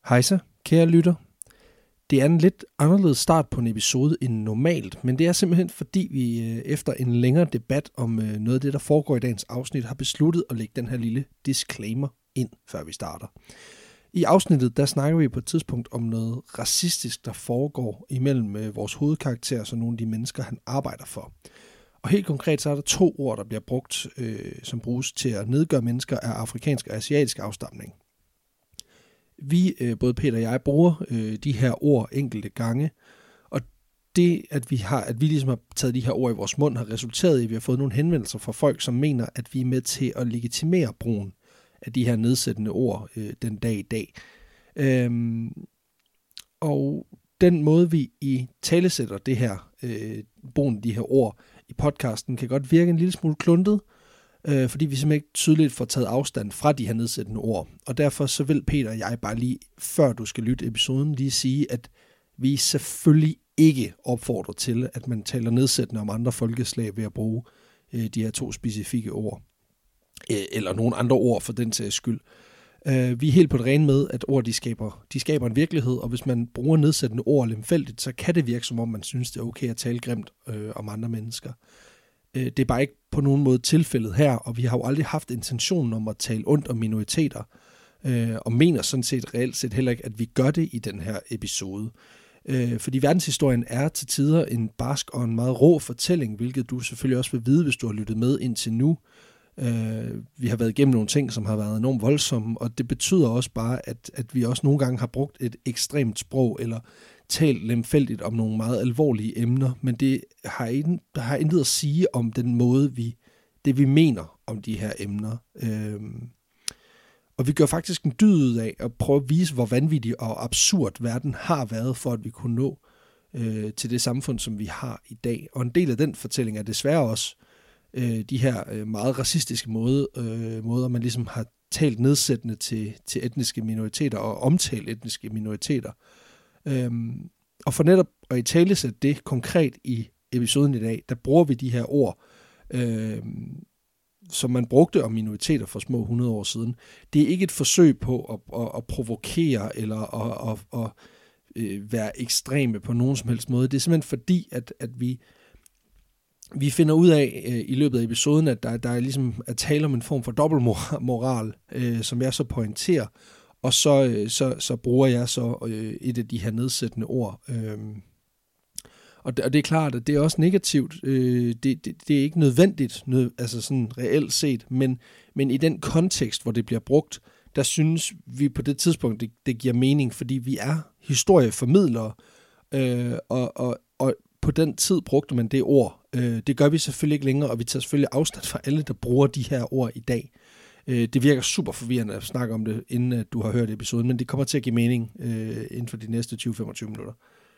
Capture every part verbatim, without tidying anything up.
Hejsa, kære lytter. Det er en lidt anderledes start på en episode end normalt, men det er simpelthen fordi vi efter en længere debat om noget af det, der foregår i dagens afsnit, har besluttet at lægge den her lille disclaimer ind, før vi starter. I afsnittet, der snakker vi på et tidspunkt om noget racistisk, der foregår imellem vores hovedkarakter og nogle af de mennesker, han arbejder for. Og helt konkret så er der to ord, der bliver brugt, øh, som bruges til at nedgøre mennesker af afrikansk og asiatisk afstamning. Vi, øh, både Peter og jeg, bruger øh, de her ord enkelte gange, og det, at vi, har, at vi ligesom har taget de her ord i vores mund, har resulteret i, at vi har fået nogle henvendelser fra folk, som mener, at vi er med til at legitimere brugen af de her nedsættende ord øh, den dag i dag. Øhm, og den måde, vi i talesætter det her, øh, brugen af de her ord i podcasten, kan godt virke en lille smule kluntet, øh, fordi vi simpelthen ikke tydeligt får taget afstand fra de her nedsættende ord. Og derfor så vil Peter og jeg bare lige, før du skal lytte episoden, lige sige, at vi selvfølgelig ikke opfordrer til, at man taler nedsættende om andre folkeslag ved at bruge øh, de her to specifikke ord. Eller nogle andre ord for den sags skyld. Uh, vi er helt på det rene med, at ord de skaber, de skaber en virkelighed, og hvis man bruger nedsættende ord lemfældigt, så kan det virke som om, man synes, det er okay at tale grimt uh, om andre mennesker. Uh, det er bare ikke på nogen måde tilfældet her, og vi har jo aldrig haft intentionen om at tale ondt om minoriteter, uh, og mener sådan set reelt set heller ikke, at vi gør det i den her episode. Uh, fordi verdenshistorien er til tider en barsk og en meget rå fortælling, hvilket du selvfølgelig også vil vide, hvis du har lyttet med indtil nu. Uh, vi har været igennem nogle ting, som har været enormt voldsomme, og det betyder også bare, at, at vi også nogle gange har brugt et ekstremt sprog, eller talt lemfældigt om nogle meget alvorlige emner, men det har, in, har intet at sige om den måde, vi, det vi mener om de her emner. Uh, og vi gør faktisk en dyd ud af at prøve at vise, hvor vanvittig og absurd verden har været, for at vi kunne nå uh, til det samfund, som vi har i dag. Og en del af den fortælling er desværre også de her meget racistiske måde, øh, måder, man ligesom har talt nedsættende til, til etniske minoriteter og omtalt etniske minoriteter. Øhm, og for netop at italesætte det konkret i episoden i dag, der bruger vi de her ord, øh, som man brugte om minoriteter for små hundrede år siden. Det er ikke et forsøg på at, at, at provokere eller at, at, at, at være ekstreme på nogen som helst måde. Det er simpelthen fordi, at, at vi Vi finder ud af øh, i løbet af episoden, at der, der er ligesom at tale om en form for dobbeltmoral, øh, som jeg så pointerer, og så, øh, så, så bruger jeg så øh, et af de her nedsættende ord. Øh, og, det, og det er klart, at det er også negativt. Øh, det, det, det er ikke nødvendigt, nød, altså sådan reelt set, men, men i den kontekst, hvor det bliver brugt, der synes vi på det tidspunkt, det, det giver mening, fordi vi er historieformidlere, øh, og, og, og på den tid brugte man det ord. Det gør vi selvfølgelig ikke længere, og vi tager selvfølgelig afstand fra alle, der bruger de her ord i dag. Det virker super forvirrende at snakke om det, inden du har hørt episoden, men det kommer til at give mening inden for de næste tyve til femogtyve minutter.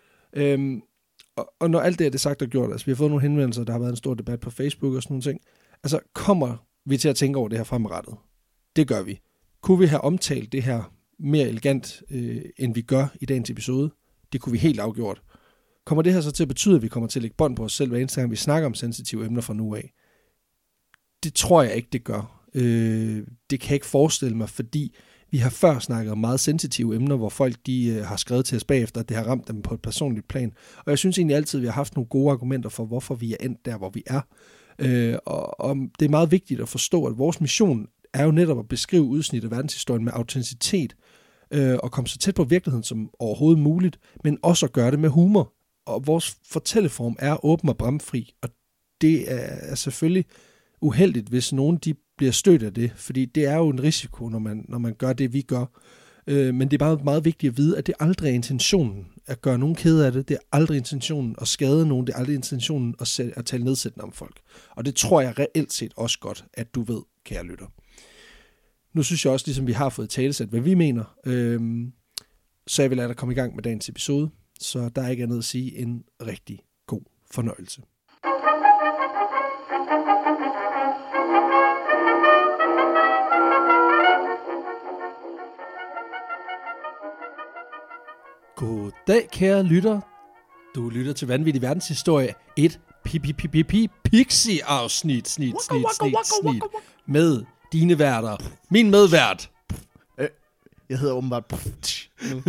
Og når alt det er det sagt og gjort, altså vi har fået nogle henvendelser, der har været en stor debat på Facebook og sådan nogle ting, altså kommer vi til at tænke over det her fremadrettet? Det gør vi. Kunne vi have omtalt det her mere elegant, end vi gør i dagens episode? Det kunne vi helt afgjort. Kommer det her så til at betyde, at vi kommer til at lægge bånd på os selv, hver eneste gang vi snakker om sensitive emner fra nu af? Det tror jeg ikke, det gør. Øh, det kan jeg ikke forestille mig, fordi vi har før snakket om meget sensitive emner, hvor folk de, øh, har skrevet til os bagefter, at det har ramt dem på et personligt plan. Og jeg synes egentlig altid, at vi har haft nogle gode argumenter for, hvorfor vi er endt der, hvor vi er. Øh, og, og det er meget vigtigt at forstå, at vores mission er jo netop at beskrive udsnit af verdenshistorien med autenticitet, øh, og komme så tæt på virkeligheden som overhovedet muligt, men også at gøre det med humor. Og vores fortælleform er åben og bramfri, og det er selvfølgelig uheldigt, hvis nogen de bliver stødt af det, fordi det er jo en risiko, når man, når man gør det, vi gør. Øh, men det er bare meget vigtigt at vide, at det aldrig er intentionen at gøre nogen kede af det. Det er aldrig intentionen at skade nogen. Det er aldrig intentionen at, sætte, at tale nedsættende om folk. Og det tror jeg reelt set også godt, at du ved, kære lytter. Nu synes jeg også, ligesom vi har fået talesat, hvad vi mener, øh, så jeg vil lade dig komme i gang med dagens episode. Så der er ikke andet at sige en rigtig god fornøjelse. Goddag, kære lytter. Du lytter til Vanvittig Verdenshistorie, et Pixie-afsnit, snit, snit, snit, snit, med dine værter. Min medvært. Jeg hedder åbenbart nu.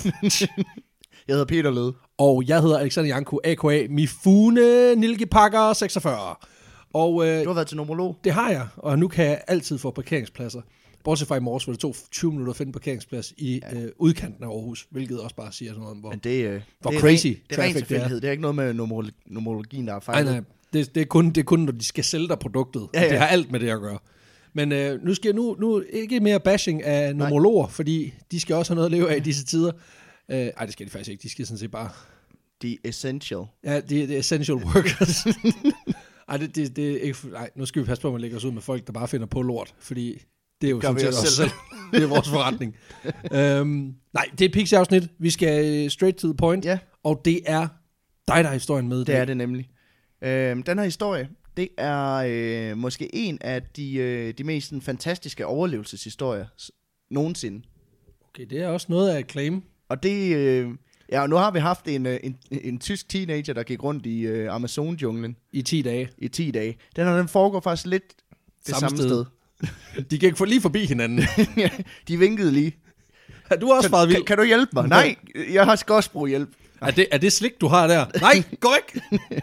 Jeg hedder Peter Lød. Og jeg hedder Alexander Janko, a k a. Mifune Nilkepakker seksogfyrre. Og, øh, du har været til numerolog. Det har jeg, og nu kan jeg altid få parkeringspladser. Bortset fra i morges, hvor det tog tyve minutter at finde parkeringsplads i ja. øh, udkanten af Aarhus, hvilket også bare siger noget om, hvor, Men det, øh, hvor det crazy det er. traffic det er. Det er ikke noget med numerolo- numerologien, der er fejlet. Nej, nej. Det, det, er kun, det er kun, når de skal sælge dig produktet. Ja, ja. Det har alt med det at gøre. Men øh, nu skal jeg nu, nu ikke mere bashing af numerologer, fordi de skal også have noget at leve af i disse tider. Øh, ej, det skal de faktisk ikke. De skal sådan set bare... The essential. Ja, det er essential workers. Ej, det, det, det er ikke... Ej, nu skal vi passe på, at man lægger os ud med folk, der bare finder på lort, fordi det er jo sådan set også selv. Det er vores forretning. øhm, nej, det er et Pixie-afsnit. Vi skal straight to the point. Ja. Og det er dig, der har historien med. Det, det er det nemlig. Øhm, den her historie, det er øh, måske en af de, øh, de mest sådan, fantastiske overlevelseshistorier nogensinde. Okay, det er også noget af et claim. Og det... Øh, ja, nu har vi haft en, en, en, en tysk teenager, der gik rundt i øh, Amazon-junglen. I ti dage. I ti dage. Den her, den foregår faktisk lidt det samme, samme sted. sted. De gik for lige forbi hinanden. De vinkede lige. Er du også faret vild? Kan, kan du hjælpe mig? Nej, jeg har også brug hjælp. Er det, er det slik, du har der? Nej, gå ikke!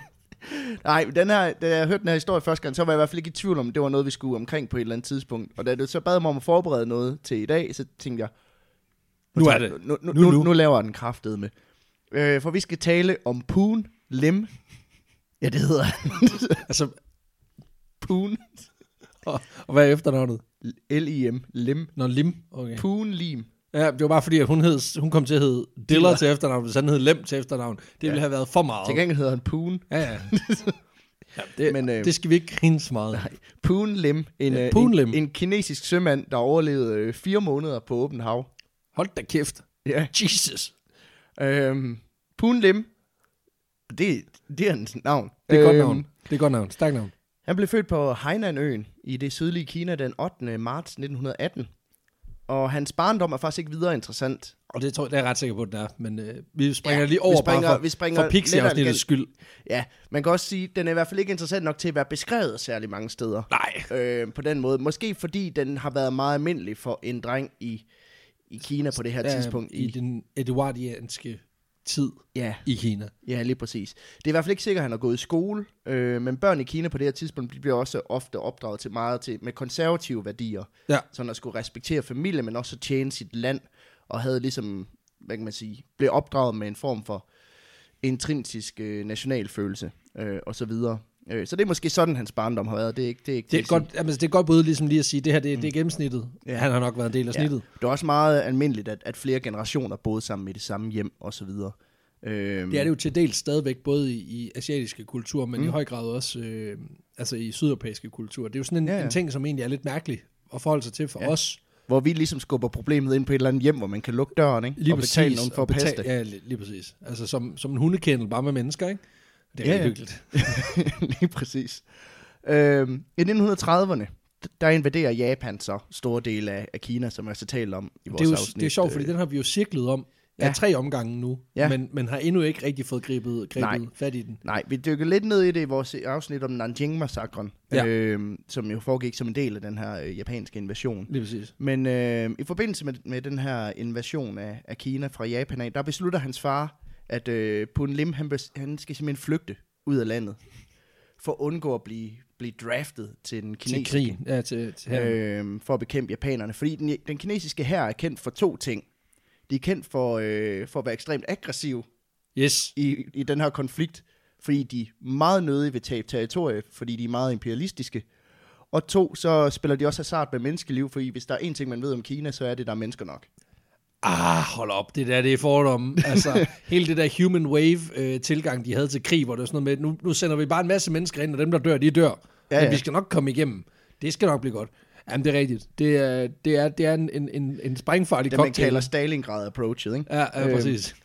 Nej, den her, da jeg hørte den her historie første gang, så var jeg i hvert fald ikke i tvivl om, det var noget, vi skulle omkring på et eller andet tidspunkt. Og da du så bad mig om at forberede noget til i dag, så tænkte jeg, nu, nu er det. Nu, nu, nu, nu. nu laver jeg den kraftede med. Øh, for vi skal tale om Poon Lim. Ja, det hedder altså, Poon. Og, og hvad er efternavnet? L I M. Lim. Nå, Lim. Okay. Poon Lim. Ja, det var bare fordi, at hun, hed, hun kom til at hedde Diller til efternavn, hvis han hed Lem til efternavn. Det ville ja. have været for meget. Til gengæld hedder han Poon. Ja, ja. ja det, Men, øh, det skal vi ikke grine så meget. Nej. Poon Lim. En, ja, Poon Lim. En, en kinesisk sømand, der overlevede øh, fire måneder på åben hav. Hold da kæft. Ja. Jesus. Øhm, Poon Lim. Det, det er hans navn. Det er øhm, godt navn. Det er godt navn. Stærk navn. Han blev født på Hainan-øen i det sydlige Kina den ottende marts nitten atten. Og hans barndom er faktisk ikke videre interessant. Og det tror jeg, det er jeg ret sikker på, at det er. Men øh, vi springer ja, lige over vi springer, bare for, vi springer for Pixie-afsnittets skyld. Ja, man kan også sige, at den er i hvert fald ikke interessant nok til at være beskrevet særlig mange steder. Nej. Øh, på den måde. Måske fordi den har været meget almindelig for en dreng i, i Kina på det her ja, tidspunkt. I, i den eduardianske tid ja. i Kina. Ja, lige præcis. Det er i hvert fald ikke sikkert, at han har gået i skole, øh, men børn i Kina på det her tidspunkt bliver også ofte opdraget til meget til, med konservative værdier. Ja. Sådan at skulle respektere familie, men også tjene sit land, og havde ligesom, hvad kan man sige, blev opdraget med en form for intrinsisk øh, nationalfølelse, øh, og så videre. Øh, så det er måske sådan, hans barndom har været. Det er ikke det er ikke det er godt, altså, det er godt både ligesom lige at sige, det her det, mm. det er gennemsnittet. Ja. Han har nok været en del af snittet. Ja. Det er også meget almindeligt, at, at flere generationer boede sammen i det samme hjem, og så videre. Øhm. Det er det jo til dels stadigvæk, både i, i asiatiske kulturer, men mm. i høj grad også øh, altså i sydeuropæiske kulturer. Det er jo sådan en, ja, ja. en ting, som egentlig er lidt mærkelig at forholde sig til for ja. os. Hvor vi ligesom skubber problemet ind på et eller andet hjem, hvor man kan lukke døren, ikke? Lige og præcis, betale nogen for at betale, passe det. Ja, lige, lige præcis. Altså som, som en hundekendel, bare med mennesker, ikke? Det er ja, hyggeligt. Lige præcis. Øhm, I nitten trediverne, der invaderer Japan så store dele af, af Kina, som jeg så talt om i vores det er jo, afsnit. Det er sjovt, fordi den har vi jo cirklet om ja. af tre omgange nu, ja. men, men har endnu ikke rigtig fået grebet, grebet fat i den. Nej, vi dykker lidt ned i det i vores afsnit om Nanjing-massakren, ja. øh, som jo foregik som en del af den her øh, japanske invasion. Lige præcis. Men øh, i forbindelse med, med den her invasion af, af Kina fra Japan af, der beslutter hans far, at øh, Poon Lim, han, han skal simpelthen flygte ud af landet, for at undgå at blive, blive draftet til den kinesiske til krig, ja, til, til øh, for at bekæmpe japanerne. Fordi den, den kinesiske hær er kendt for to ting. De er kendt for, øh, for at være ekstremt aggressiv yes. i, i den her konflikt, fordi de er meget nødige ved tabe territorie, fordi de er meget imperialistiske. Og to, så spiller de også hasard med menneskeliv, fordi hvis der er en ting, man ved om Kina, så er det, der er mennesker nok. Ah, hold op, det der, det er fordomme. Altså, hele det der human wave-tilgang, øh, de havde til krig, hvor det var sådan noget med, nu, nu sender vi bare en masse mennesker ind, og dem, der dør, de dør. Ja, men ja. vi skal nok komme igennem. Det skal nok blive godt. Jamen, det er rigtigt. Det er, det er, det er en, en, en sprængfarlig det, cocktail. Det, man kalder Stalingrad-approachet, ikke? Ja, ja præcis. Øhm,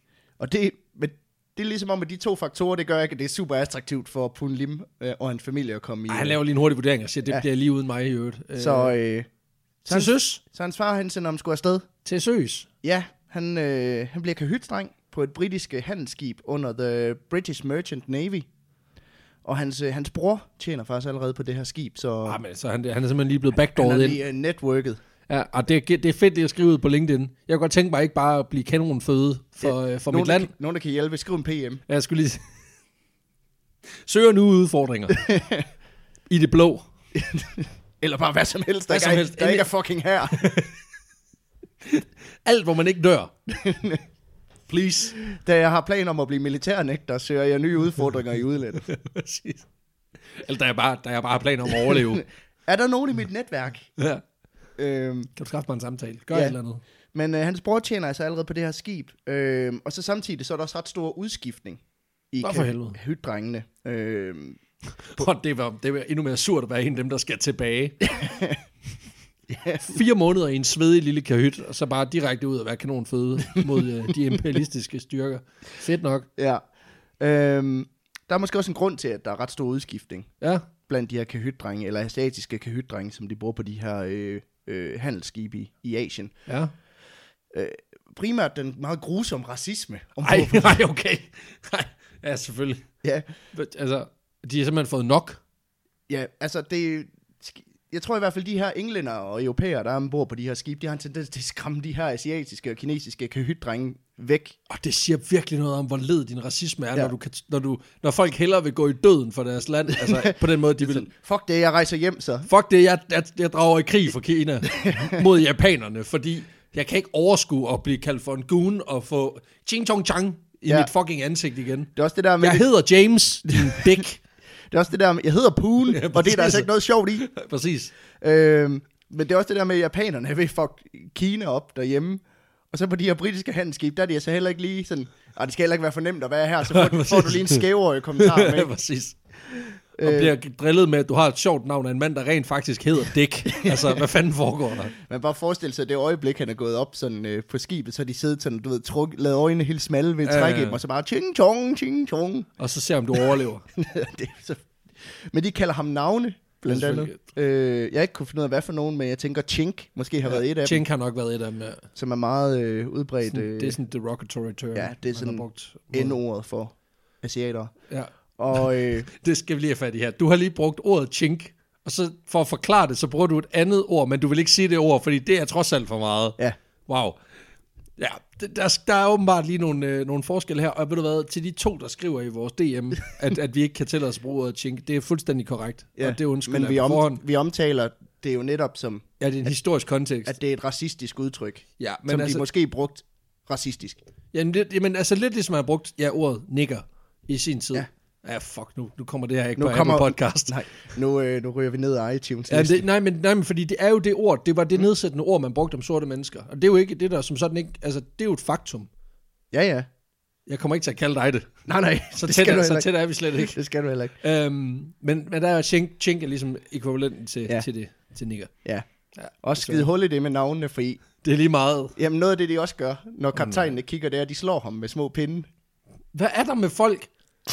og det, men det er ligesom om, at de to faktorer, det gør ikke, at det er super attraktivt for Poon Lim øh, og hans familie at komme i. Ej, han laver lige en hurtig vurdering og siger, det ja. bliver lige uden mig i øvrigt. Så, øh, så til søs. Så hans far, han sender ham sgu afsted. Til søs. Ja, han, øh, han bliver kahytdreng på et britisk handelsskib under The British Merchant Navy. Og hans, øh, hans bror tjener faktisk allerede på det her skib, så... Ah, men, så han, han er simpelthen lige blevet backdooret ind. Han er lige uh, networket. Ja, og det, det er fedt, det at skrive ud på LinkedIn. Jeg kunne godt tænke mig ikke bare at blive kanonføde for, ja, for mit land. Kan, nogen, der kan hjælpe, skriv en P M. Ja, jeg skulle lige... Søger nu udfordringer. I det blå. Eller bare hvad som helst, der, hvad ikke, som er, helst. der ikke er fucking her. Alt, hvor man ikke dør. Please. Da jeg har planer om at blive militærnægter, søger jeg nye udfordringer i udlandet. Præcis. Eller da jeg bare, da jeg bare har planer om at overleve. Er der nogen i mit netværk? Ja. Øhm, kan du skaffe mig en samtale? Gør ja. et eller andet. Men øh, hans bror tjener altså allerede på det her skib. Øhm, og så samtidig så er der også ret stor udskiftning i hytdrengene. Øhm, på... det, var, det var endnu mere surt at være en af dem, der skal tilbage. yeah. Fire måneder i en svedig lille kahyt, og så bare direkte ud og være kanonføde mod øh, de imperialistiske styrker. Fedt nok. Ja. Øhm, der er måske også en grund til, at der er ret stor udskiftning. Ja. Blandt de her kahytdrenge, eller asiatiske kahytdrenge, som de bruger på de her øh, øh, handelsskibe i, i Asien. Ja. Øh, primært den meget grusomme racisme. Nej, nej, okay. Nej, ja, selvfølgelig. Ja. Altså, de har simpelthen fået nok. Ja, altså det... Jeg tror i hvert fald, de her englænder og europæere, der er ombord på de her skibe, de har en tendens til at skræmme de her asiatiske og kinesiske kahytdrenge væk. Og det siger virkelig noget om, hvor led din racisme er, ja. når, du kan, når, du, når folk hellere vil gå i døden for deres land. Altså på den måde, de vil... Sådan, fuck det, jeg rejser hjem så. Fuck det, jeg, jeg, jeg drager i krig for Kina mod japanerne, fordi jeg kan ikke overskue at blive kaldt for en goon og få ching chong chang i ja. mit fucking ansigt igen. Det er også det der med... Jeg hedder James, din dick. Det er også det der med, jeg hedder Poon, ja, og det er der altså ikke noget sjovt i. Præcis. Øhm, men det er også det der med, at japanerne vil fuck Kina op derhjemme. Og så på de her britiske handelsskib, der er de altså heller ikke lige sådan, og det skal heller ikke være for nemt at være her, så får, får du lige en skævårig kommentar med. Ja, præcis. Og bliver drillet med, at du har et sjovt navn af en mand, der rent faktisk hedder Dick. Altså, hvad fanden foregår der? Man bare forestille sig, at det øjeblik, han er gået op sådan, øh, på skibet, så har de siddet sådan, du ved, truk, lavet øjnene helt smalle ved at trække øh. dem, og så bare ching chong, ching chong. Og så ser om du overlever. Det er så... Men de kalder ham navne, blandt andet. Øh, jeg ikke kunne finde ud af, hvad for nogen, men jeg tænker Chink måske har ja, været et af dem. Chink har nok været et af dem, ja. Som er meget øh, udbredt. Sådan, det er sådan derogatory term. Ja, det er sådan N-ordet for asiater. Ja. Og, øh, det skal vi lige have fat i her. Du har lige brugt ordet Chink, og så for at forklare det, så bruger du et andet ord, men du vil ikke sige det ord, fordi det er trods alt for meget. Ja. Wow. Ja, der, der er åbenbart lige nogle, øh, nogle forskelle her, og ved du hvad, til de to, der skriver i vores D M, at, at vi ikke kan tillade os at bruge ordet chink, det er fuldstændig korrekt, ja, og det undskylder men vi, om, vi omtaler det jo netop som... Ja, det er en at, historisk kontekst. At det er et racistisk udtryk, ja, men som altså, de måske brugt racistisk. Jamen, det, jamen altså lidt ligesom man har brugt ja, ordet nigger i sin tid. Ja. Ja, fuck, nu, nu kommer det her ikke nu på kommer, Apple Podcast. Nej, nu, øh, nu ryger vi ned af iTunes. Ja, det, nej, men, nej, men fordi det er jo det ord, det var det nedsættende ord, man brugte om sorte mennesker. Og det er jo ikke det der som sådan ikke, altså det er jo et faktum. Ja, ja. Jeg kommer ikke til at kalde dig det. Nej, nej. Så tæt, er, så tæt er vi slet ikke. Det skal du heller ikke. Øhm, men, men der er chink, chink er ligesom ekvivalenten til, ja. til det, til nigger. Ja. Ja. Også skide hul i det med navnene, fordi... Det er lige meget. Jamen noget af det, de også gør, når kaptajnene kigger der, de slår ham med små pinde. Hvad er der med folk?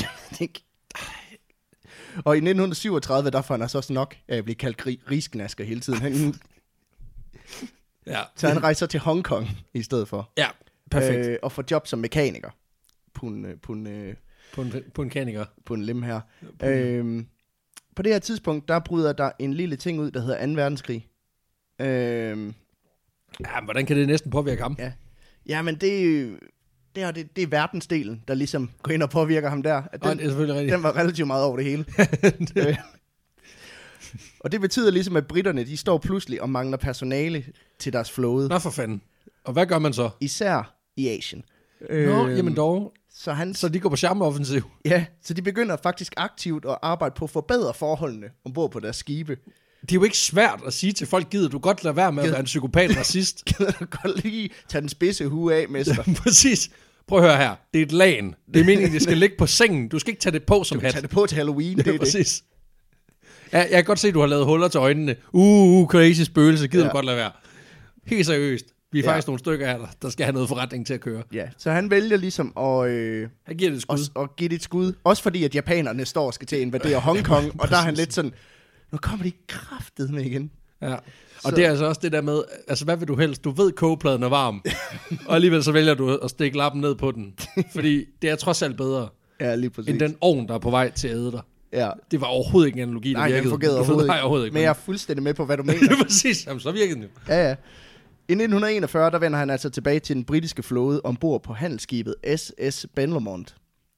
Og i nitten syvogtredive, der får han altså også nok af at blive kaldt gri- risknasker hele tiden. Han, ja. Så han rejser til Hongkong i stedet for. Ja, perfekt. Øh, og får job som mekaniker. På en, på en, på en, på en mekaniker. På en lem her. Ja, øh, på det her tidspunkt, der bryder der en lille ting ud, der hedder anden verdenskrig. Øh, ja, hvordan kan det næsten påvirke ham? Ja, ja men det... Det er, det, det er verdensdelen, der ligesom går ind og påvirker ham der. At den, oh, det er selvfølgelig rigtigt. Den var relativt meget over det hele. det. Og det betyder ligesom, at britterne, de står pludselig og mangler personale til deres flåde. Nå for fanden. Og hvad gør man så? Især i Asien. Nå, øh, jamen dog. Så, han, så de går på charmeoffensiv? Ja, så de begynder faktisk aktivt at arbejde på at forbedre forholdene ombord på deres skibe. Det er jo ikke svært at sige til folk, gider du godt lade være med gider, at være en psykopat racist? Gider du godt lige tage den spidse hue af, mester? Præcis. Prøv at høre her. Det er et lagen. Det er meningen, det skal ligge på sengen. Du skal ikke tage det på som hat. Du tage det på til Halloween. Det er det. Præcis. Ja, jeg kan godt se, at du har lavet huller til øjnene. Uh, uh crazy spøgelse. Gider ja. du godt lade være. Helt seriøst. Vi er ja. faktisk nogle stykker her, der skal have noget forretning til at køre. Ja, så han vælger ligesom at, øh, han giver det et skud. Og, og give det et skud. Også fordi, at japanerne står og skal til at invadere Hongkong. Og der er han lidt sådan, nu kommer de kraftet med igen. Ja. Og så. Det er altså også det der med, altså hvad vil du helst? Du ved, kogepladen er varm. Og alligevel så vælger du at stikke lappen ned på den. Fordi det er trods alt bedre, ja, lige præcis. end den ovn, der er på vej til at æde dig. Ja. Det var overhovedet ikke en analogi, der Nej, virkede. Nej, den fungerede overhovedet, Nej, overhodet ikke. Men jeg er fuldstændig med på, hvad du mener. Præcis, jamen, så virkede den jo. Ja, ja. I nitten enogfyrre, der vender han altså tilbage til den britiske flåde ombord på handelsskibet S S Benlomond.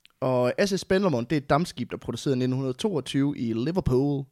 Og S S Benlomond, det er et dampskib, der er produceret i nitten toogtyve i Liverpool,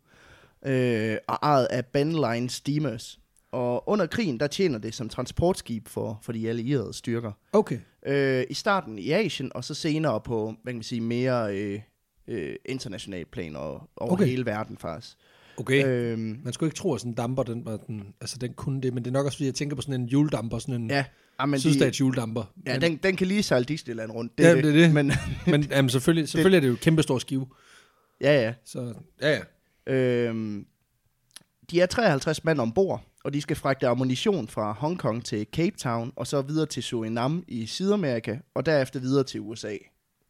øh, og ejet af Benline Steamers. Og under krigen, der tjener det som transportskib for, for de allierede styrker. Okay. Øh, I starten i Asien, og så senere på, hvad kan man sige, mere øh, øh, international plan og over Okay. hele verden faktisk. Okay. Øhm, Man skulle ikke tro, at sådan en damper, den, var den, altså den kunne det, men det er nok også, fordi jeg tænker på sådan en hjuldamper, sådan en ja, men sydstats hjuldamper. Ja, men, den, den kan lige sejle Disneyland rundt. Det ja, det er det. Men, men jamen, selvfølgelig, selvfølgelig er det jo et kæmpe stor skive. Ja, ja. Så, ja, ja. Øhm, de er treoghalvtreds mand ombord, og de skal fragte ammunition fra Hongkong til Cape Town, og så videre til Suriname i Sydamerika, og derefter videre til U S A.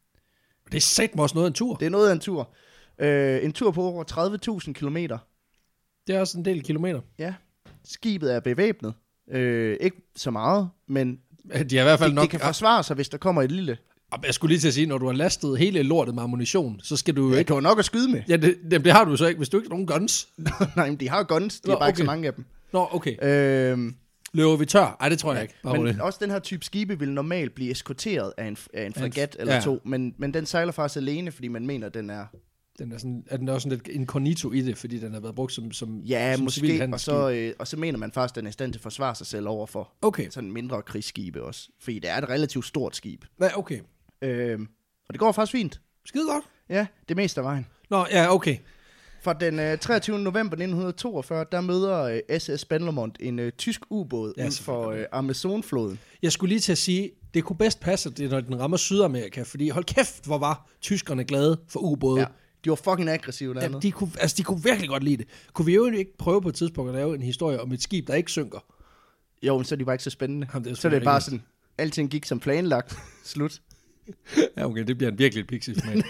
Det er satme også noget af en tur. Det er noget af en tur. Øh, en tur på over tredive tusind kilometer. Det er også en del kilometer. Ja. Skibet er bevæbnet. Øh, ikke så meget, men de er i hvert fald det, nok, det kan forsvare sig, hvis der kommer et lille... Jeg skulle lige til at sige, når du har lastet hele lortet med ammunition, så skal du jo ja, ikke... du har nok at skyde med. Ja, det, det, det har du så ikke, hvis du ikke har nogen guns. Nej, men de har guns, de Nå, er bare okay. ikke så mange af dem. Nå, okay. Øhm, Løber vi tør? Ej, det tror jeg ja, ikke. Bare men det. også den her type skibe vil normalt blive eskorteret af en, af en fregat eller ja. to, men, men den sejler faktisk alene, fordi man mener, den er... Den er, sådan, er den også sådan lidt inkognito i det, fordi den har været brugt som, som Ja, som måske, og så, øh, og så mener man faktisk, at den er i stand til at forsvare sig selv over for okay. sådan mindre krigsskibe også, fordi det er et relativt stort skib. Ja, okay. Øhm, og det går faktisk fint. Skide godt. Ja, det meste af vejen. Nå, ja, okay. For den øh, treogtyvende november nitten toogfyrre, der møder øh, S S Benlomond en øh, tysk ubåd ja, ud for øh, Amazonfloden. Jeg skulle lige til at sige, det kunne bedst passe, det, når den rammer Sydamerika, fordi hold kæft, hvor var tyskerne glade for ubåde. Ja, de var fucking aggressive dernede. Ja, de kunne, altså, de kunne virkelig godt lide det. Kunne vi jo ikke prøve på et tidspunkt at lave en historie om et skib, der ikke synker? Jo, men så er de bare ikke så spændende. Jamen, det er så er det bare sådan, alting gik som planlagt. Slut. Ja, okay, det bliver en virkelig et pixie-format.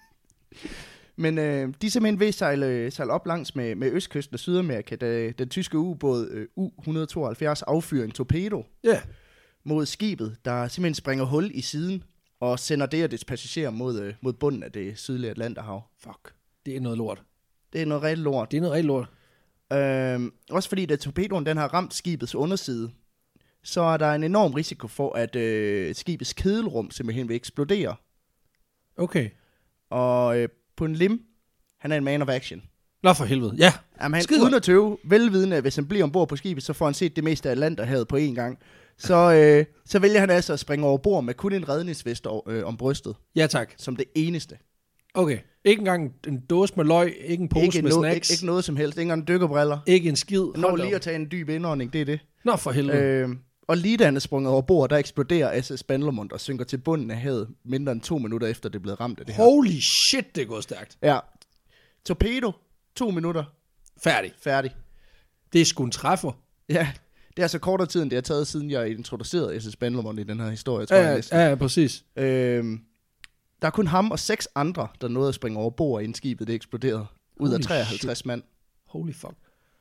Men øh, de er simpelthen ved at sejle, sejle op langs med, med østkysten af Sydamerika, da den tyske ubåd øh, U et hundrede tooghalvfjerds affyrer en torpedo yeah. mod skibet, der simpelthen springer hul i siden og sender det og dets passagerer mod, øh, mod bunden af det sydlige Atlanterhav. Fuck, det er noget lort. Det er noget rigtig lort. Det er noget rigtig lort. Øh, også fordi, da torpedoen den har ramt skibets underside, så er der en enorm risiko for, at øh, skibets kedelrum simpelthen vil eksplodere. Okay. Og øh, på en lim, han er en man of action. Nå for helvede, ja. Jamen, han, uden at tøve, velvidende, at hvis han bliver ombord på skibet, så får han set det meste af Atlanterhavet på én gang. Så, øh, så vælger han altså at springe over bord med kun en redningsvest øh, om brystet. Ja tak. Som det eneste. Okay. Ikke engang en dåse med løg, ikke en pose ikke med no, snacks. Ikke, ikke noget som helst, ikke engang dykkerbriller. Ikke en skid. Når lige at tage en dyb indånding, det er det. Nå for helvede. Øh, og lige da han er sprunget over bord, der eksploderer S S Benlomond og synker til bunden af havet, mindre end to minutter efter det er blevet ramt af det her. Holy shit, det er gået stærkt. Ja. Torpedo, to minutter. Færdig. Færdig. Det er sgu en træffer. Ja, det er så kortere tid, end det har taget, siden jeg introducerede S S Benlomond i den her historie, tror ja, jeg næsten. Ja, ja, præcis. Øhm, der er kun ham og seks andre, der nåede at springe over bord, inden skibet det eksploderede. Ud af treoghalvtreds mand. Holy fuck.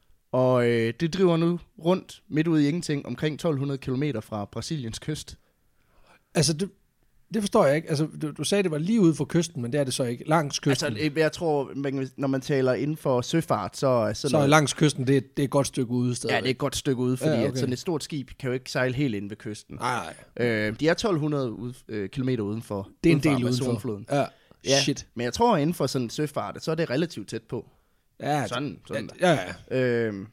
Og øh, det driver nu rundt, midt ude i ingenting, omkring tolv hundrede kilometer fra Brasiliens kyst. Altså, det, det forstår jeg ikke. Altså, du, du sagde, det var lige ude for kysten, men det er det så ikke. Langs kysten. Altså, jeg tror, man, når man taler inden for søfart, så er sådan Så noget, langs kysten, det er, det er et godt stykke ude stadigvæk. ja, det er et godt stykke ude, fordi ja, okay. at sådan et stort skib kan jo ikke sejle helt ind ved kysten. Nej, nej. Øh, de er tolv hundrede ude, øh, kilometer udenfor. Det er en del udenfor. Ja. Ja, shit. men jeg tror, inden for sådan søfart, så er det relativt tæt på. Ja, sådan. sådan ja, ja. Øhm,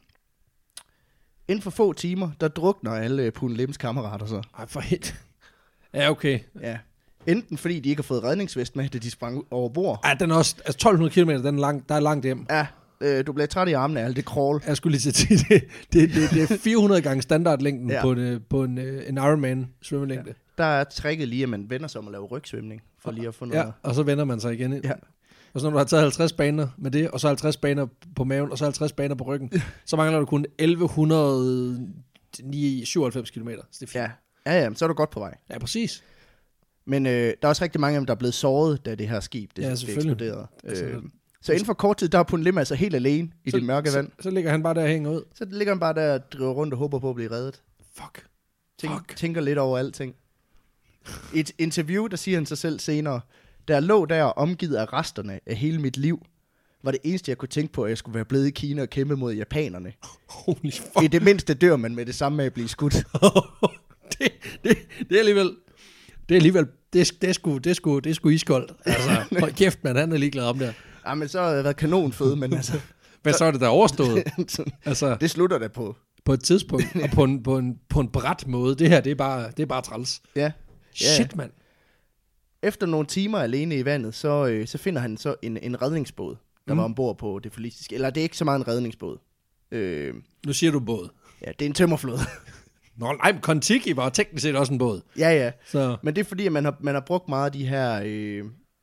inden for få timer, der drukner alle Poon Lims kammerater så. Ej, for helt. Ja, okay. Ja. Enten fordi de ikke har fået redningsvest med, da de sprang over bord. Ja, den er også, altså tolv hundrede kilometer, den er lang, der er langt hjem. Ja, øh, du bliver træt i armene af alt det crawl. Jeg skulle lige sige, det, det, det, det er fire hundrede gange standardlængden ja. på en, på en, en Ironman svømmelængde. Ja. Der er tricket lige, at man vender sig om at lave rygsvømning, for lige at få noget. Ja, og så vender man sig igen ind. Ja. Og så når du har taget halvtreds baner med det, og så halvtreds baner på maven, og så halvtreds baner på ryggen, så mangler du kun elleve syvoghalvfems kilometer. Så det er fint. Ja. Ja, ja, så er du godt på vej. Ja, præcis. Men øh, der er også rigtig mange af dem, der er blevet såret, da det her skib det, ja, det eksploderede. Altså, øh, så inden for kort tid, der er Poon Lim altså helt alene i så, det mørke så, vand. Så, så ligger han bare der og hænger ud. Så ligger han bare der og driver rundt og håber på at blive reddet. Fuck. Tænk, Fuck. Tænker lidt over alting. I et interview, der siger han sig selv senere, der lå der omgivet af resterne af hele mit liv, var det eneste, jeg kunne tænke på, at jeg skulle være blevet i Kina og kæmpe mod japanerne. Holy fuck. I det mindste dør man med det samme med at blive skudt. det, det, det er alligevel... Det er alligevel... Det, det, er sgu, det, er sgu, det er sgu iskoldt. Altså, hold kæft, man. Han er ligeglad om det. Ja, men så har det været kanonføde, men altså... Men så er det der overstået. Altså, det slutter da på. På et tidspunkt, og på en, på en, på en bræt måde. Det her, det er bare, det er bare træls. Ja. Shit, mand. Efter nogle timer alene i vandet, så, øh, så finder han så en, en redningsbåd, der mm. var ombord på det forlistiske. Eller det er ikke så meget en redningsbåd. Øh, nu siger du båd. Ja, det er en tømmerflåde. Nå, nej, men Kon-Tiki var teknisk set også en båd. Ja, ja. Så. Men det er fordi, at man har, man har brugt meget af de her... Øh,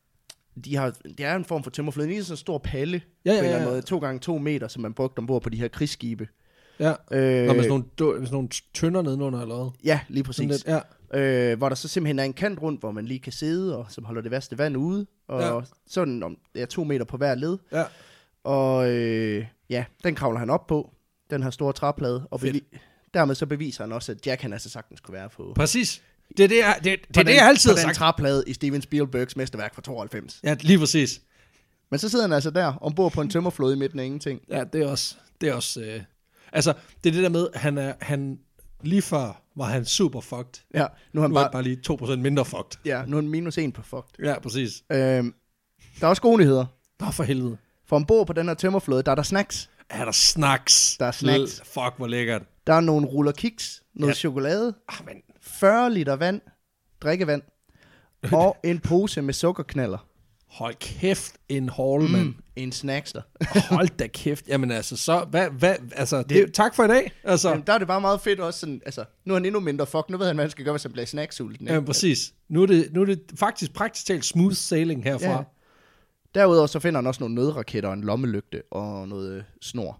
de har, det er en form for tømmerflåde. Det er sådan en stor palle, ja, ja, ja, ja. Måde, to gange to meter, som man brugte ombord på de her krigsskibe. Ja, øh, Nå, med, sådan nogle, med sådan nogle tønder nedenunder eller hvad? Ja, lige præcis. Lidt, ja. Øh, hvor der så simpelthen er en kant rundt, hvor man lige kan sidde, og som holder det værste vand ude. Og ja. Sådan om ja, to meter på hver led. Ja. Og øh, ja, den kravler han op på, den her store træplade. Og bevi- dermed så beviser han også, at Jack han altså sagtens kunne være på... Præcis. Det er det, jeg, det, det, det, den, det, jeg altid har sagt. På den sagt. træplade i Steven Spielbergs mesterværk fra tooghalvfems. Ja, lige præcis. Men så sidder han altså der, ombord på en tømmerflåde i midten af ingenting. Ja, det er også... Det er også øh... Altså, det er det der med, han er... Han... Lige før var han super fucked. Ja, nu er han nu bare, er han bare lige to procent mindre fucked. Ja, nu er han minus en på fucked. Ja, præcis. Øhm, der er også gode nyheder. Nå, for helvede. For ombord på den her tømmerflåde, der er der snacks. Er der snacks? Der er snacks. L- fuck, hvor lækkert. Der er nogle ruller kiks, noget ja. chokolade, ah, men. fyrre liter vand, drikkevand, og en pose med sukkerknaller. Hold kæft, en haul, mand. Mm, en snackster. Hold da kæft. Jamen altså, så, hvad, hvad, altså, det, det, tak for i dag. Altså. Jamen, der er det bare meget fedt også sådan, altså, nu er han endnu mindre fuck, nu ved han, hvad han skal gøre, hvis han bliver snacksulten. Ja, præcis. Nu er, det, nu er det faktisk praktisk talt smooth sailing herfra. Ja. Derudover så finder han også nogle nødraketter, en lommelygte og noget øh, snor.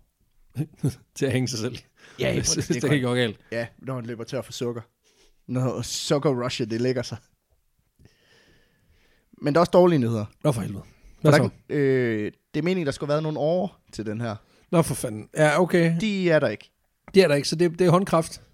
til at hænge sig selv. Ja, det, det, det kan ikke gå galt. Ja, når han løber tør for sukker. Når sukker rusher, det lægger sig. Men der er også dårlige nyheder. Nå for helvede. Hvad så? Øh, det er meningen, der skulle have været nogle år til den her. Nå for fanden. Ja, okay. De er der ikke. De er der ikke, så det, det er håndkraft.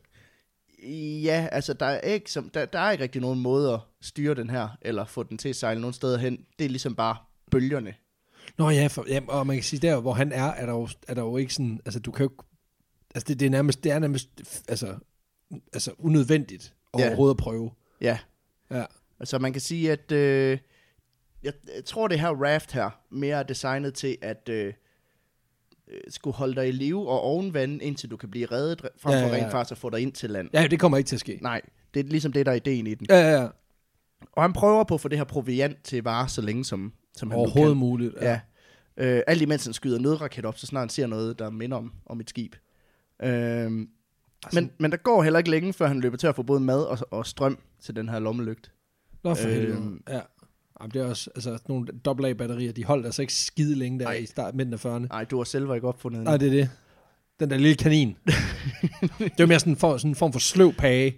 Ja, altså der er, ikke, som, der, der er ikke rigtig nogen måde at styre den her, eller få den til at sejle nogen steder hen. Det er ligesom bare bølgerne. Nå ja, for, ja, og man kan sige, der hvor han er, er der jo, er der jo ikke sådan, altså du kan jo, altså det, det er nærmest, det er nærmest, altså, altså unødvendigt at ja. overhovedet at prøve. Ja. Ja. Altså man kan sige, at øh, jeg, jeg tror det her raft her mere er designet til at øh, skulle holde dig i live og ovenvande, indtil du kan blive reddet, frem for ja, ja, ja. rent faktisk at få dig ind til land. Ja, det kommer ikke til at ske. Nej, det er ligesom det, der er ideen i den. Ja, ja, ja. Og han prøver på at få det her proviant til at vare så længe, som, som han overhovedet kan. muligt. Ja. Ja. Øh, alt imens han skyder nødraket op, så snart han ser noget, der minder om, om et skib. Øh, altså, men, men der går heller ikke længe, før han løber til at få både mad og, og strøm til den her lommelygt. Nå for helvede. Øh, ja. Jamen, det er også, altså, nogle dobbelt A-batterier, de holdt altså ikke skide længe der Ej. i start, midten af fyrrerne. Nej, du har selv ikke opfundet. Nej, det er det. Den der lille kanin. Det var mere sådan en, for, sådan en form for sløv page.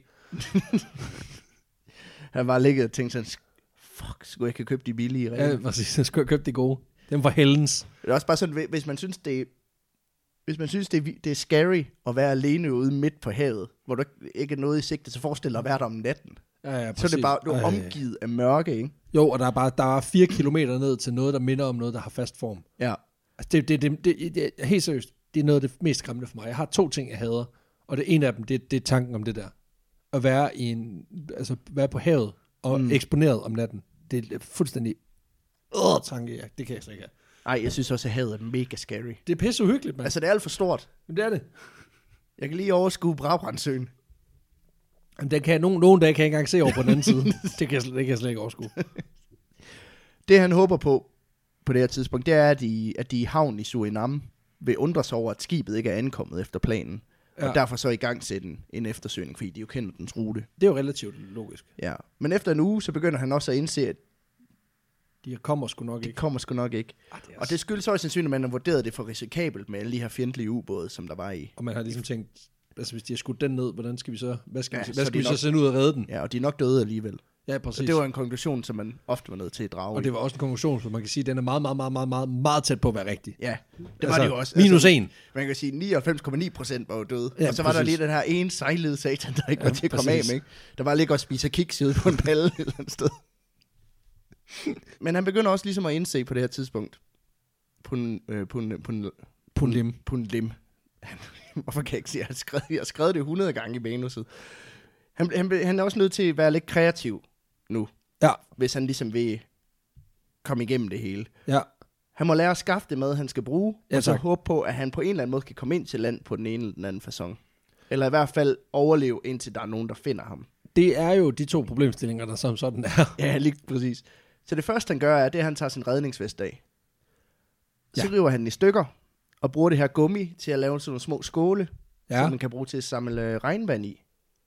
Han var ligget og tænkte sådan, fuck, skulle jeg ikke have købt de billige? Ja, præcis. Jeg skulle have købt de gode. Dem var Hellens. Det er også bare sådan, hvis man synes, det er, hvis man synes, det er, det er scary at være alene ude midt på havet, hvor der ikke er noget i sigte, så forestil dig at være der om natten. Ja, ja, så er det bare du er omgivet af mørke, ikke? Jo, og der er bare der er fire kilometer ned til noget, der minder om noget, der har fast form. Ja. Altså, det, det, det, det, det, helt seriøst, det er noget af det mest skræmmende for mig. Jeg har to ting, jeg hader, og det ene af dem, det, det er tanken om det der. At være, i en, altså, være på havet og mm. eksponeret om natten. Det er fuldstændig øh, tanke, ja. Det kan jeg slet ikke have. Ej, jeg synes også, at havet er mega scary. Det er pisse uhyggeligt, mand. Altså, det er alt for stort. Men det er det. Jeg kan lige overskue Brabrandsøen. Jamen, den kan, nogen, nogen dage kan jeg ikke engang se over på den anden side. Det kan, jeg, det kan jeg slet ikke overskue. Det, han håber på, på det her tidspunkt, det er, at de, at de i havn i Suriname vil undre sig over, at skibet ikke er ankommet efter planen. Ja. Og derfor så i gang sætte en, en eftersøgning, fordi de jo kender dens rute. Det er jo relativt logisk. Ja, men efter en uge, så begynder han også at indse, at de kommer sgu nok de ikke. kommer sgu nok ikke. Ah, det også... Og det skyldes også sandsynligt, at man har vurderet det for risikabelt med alle de her fjendtlige ubåde, som der var i. Og man har ligesom tænkt, altså hvis de har skudt den ned, hvordan skal vi så, hvad skal ja, vi, hvad så skal vi nok... så sende ud og redde den? Ja, og de er nok døde alligevel. Ja, præcis. Så det var en konklusion, som man ofte var nødt til at drage. Og det var også en konklusion, for man kan sige, at den er meget, meget, meget, meget, meget, meget tæt på at være rigtig. Ja, det altså, var det jo også. Minus altså, en. Man kan sige, nioghalvfems komma ni procent var jo døde. Ja, og så var præcis. der lige den her ene sejlede satan, der ikke ja, var til at komme af med. Ikke? Der var lige og spise kiks ude på en palle et eller andet sted. Men han begynder også ligesom at indse på det her tidspunkt, Pun, øh, pun, pun, Punlim. Punlim. Hvorfor kan jeg ikke sige, jeg har skrevet, jeg har skrevet det hundrede gange i manuset. Han, han, han er også nødt til at være lidt kreativ nu, Ja. hvis han ligesom vil komme igennem det hele. Ja. Han må lære at skaffe det med, han skal bruge, Ja, og så tak. håbe på, at han på en eller anden måde kan komme ind til land på den ene eller den anden facon. Eller i hvert fald overleve, indtil der er nogen, der finder ham. Det er jo de to problemstillinger, der som sådan er. Ja, lige præcis. Så det første, han gør, er, det er, at han tager sin redningsvest af. Så Ja. river han den i stykker, og bruger det her gummi til at lave sådan nogle små skåle, Ja. som man kan bruge til at samle øh, regnvand i.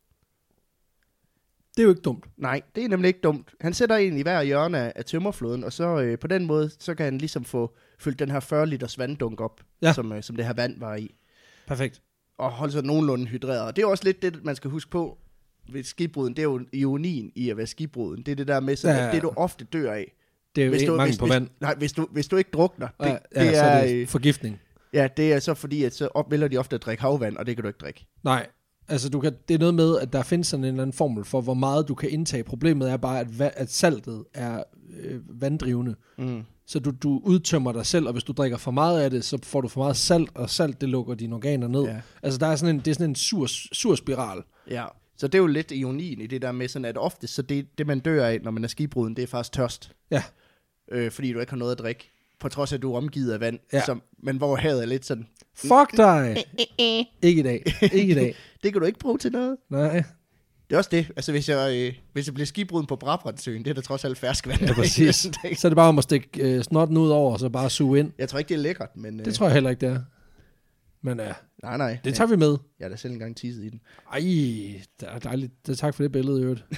Det er jo ikke dumt. Nej, det er nemlig ikke dumt. Han sætter en i hver hjørne af, af tømmerfloden, og så øh, på den måde, så kan han ligesom få fyldt den her fyrre liters vanddunk op, Ja. som, øh, som det her vand var i. Perfekt. Og holde sig nogenlunde hydreret. Og det er også lidt det, man skal huske på ved skibbruden. Det er jo ironien i at være skibbruden. Det er det der med, sådan, Ja, ja, ja, ja. det du ofte dør af. Det er jo Hvis ikke du, mangel hvis, på hvis, vand. Nej, hvis du, hvis du ikke drukner, det, Ja, det, ja, det så er, er det øh, forgiftning. ja, det er så fordi, at så op, vælger de ofte at drikke havvand, og det kan du ikke drikke. Nej, altså du kan, det er noget med, at der findes sådan en eller anden formel for, hvor meget du kan indtage. Problemet er bare, at, va- at saltet er øh, vanddrivende. Mm. Så du, du udtømmer dig selv, og hvis du drikker for meget af det, så får du for meget salt, og salt, det lukker dine organer ned. Ja. Altså der er sådan en, det er sådan en sur, sur spiral. Ja, så det er jo lidt ironien i det der med, sådan at ofte, så det, det man dør af, når man er skibbruden, det er faktisk tørst. Ja. Øh, fordi du ikke har noget at drikke, på trods af, at du er omgivet af vand. Ja. Som, men hvor havet er lidt sådan, Fuck dig! Ikke i dag. Ikke i dag. det kan du ikke bruge til noget. Nej. Det er også det. Altså, hvis jeg, øh, hvis jeg bliver skibbruden på Brabrandsøen, det er da trods alt ferskvand. Ja, præcis. Så er det bare om at stikke øh, snotten ud over, og så bare suge ind. Jeg tror ikke, det er lækkert, men... Øh, Det tror jeg heller ikke, det er. Men ja, Nej, nej. det tager vi med. Jeg har da selv engang tisset i den. Ej, det er dejligt. Det, tak for det billede, i øvrigt.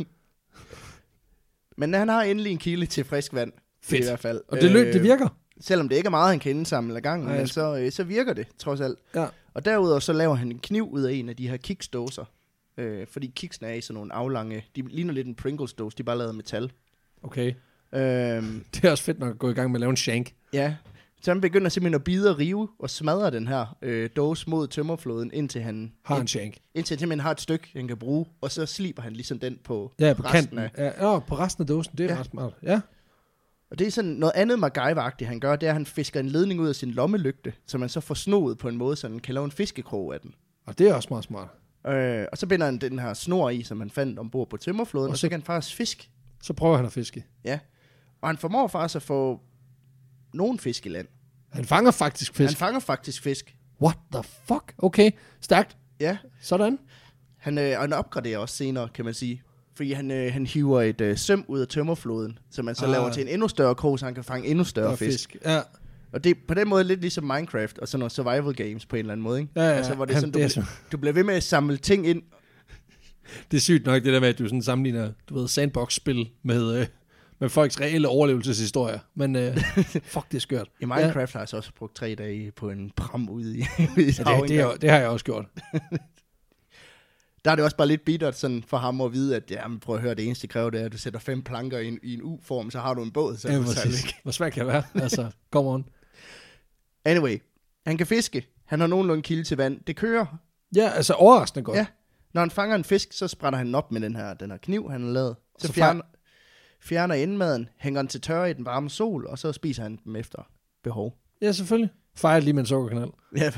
Men han har endelig en kilde til frisk vand. Fedt. I hvert fald. Og det, løb, Øh, det virker. Selvom det ikke er meget, han kan indsamle ad gangen, Nej, men så, øh, så virker det, trods alt. Ja. Og derudover så laver han en kniv ud af en af de her kiksdåser. Øh, fordi kiksene er i sådan nogle aflange... De ligner lidt en Pringles-dåse, de er bare lavet af metal. Okay. Øhm, Det er også fedt nok at gå i gang med at lave en shank. ja. Så han begynder simpelthen at bide og rive og smadre den her øh, dåse mod tømmerfloden, indtil han, Har en ind, shank. indtil han simpelthen har et stykke, han kan bruge. Og så sliber han ligesom den på Ja, på resten kanten. af. Ja, åh, på resten af dåsen. Det er Ja. ja. ret smart. Ja. Og det er sådan noget andet MacGyver-agtigt, han gør, det er, at han fisker en ledning ud af sin lommelygte, så man så får snoet på en måde, så han kan lave en fiskekrog af den. Og det er også meget smart. Øh, og så binder han den her snor i, som han fandt ombord på tømmerfloden, og, Og og så- så kan han faktisk fiske. Så prøver han at fiske. Ja. Og han formår faktisk at få nogen fisk i land. Han fanger faktisk fisk. Han fanger faktisk fisk. What the fuck? Okay, stærkt. Ja. Sådan. Han, øh, og han opgraderer også senere, kan man sige. Fordi han, øh, han hiver et øh, søm ud af tømmerfloden, som man så Ah. laver til en endnu større krog, så han kan fange endnu større Og fisk. fisk. Ja. Og det er på den måde lidt ligesom Minecraft og sådan nogle survival games på en eller anden måde, ikke? Ja, ja, Altså, hvor det er han- sådan, du, det er bl- du bliver ved med at samle ting ind. Det er sygt nok, det der med, at du sådan sammenligner, du ved, sandbox-spil med, øh, med folks reelle overlevelseshistorier. Men øh, fuck, det er skørt. I Minecraft ja. har jeg så også brugt tre dage på en pram ude i, ude i Ja, hav det, det, er, det har jeg også gjort. Der er det også bare lidt bittert sådan for ham at vide, at jamen, prøv at høre, det eneste kræver, det er, at du sætter fem planker i en, i en U-form, så har du en båd. Så Ja, er du sejlet, præcis. ikke? Hvor svært kan det være? Altså, come on. Anyway, han kan fiske. Han har nogenlunde kilde til vand. Det kører. Ja, altså overraskende godt. Ja. Når han fanger en fisk, så sprætter han den op med den her, den her kniv, han har lavet. Så, Så fjerner, fjerner indmaden, hænger den til tørre i den varme sol, og så spiser han dem efter behov. Ja, selvfølgelig. Fejret lige med en sukkerkanal. Ja,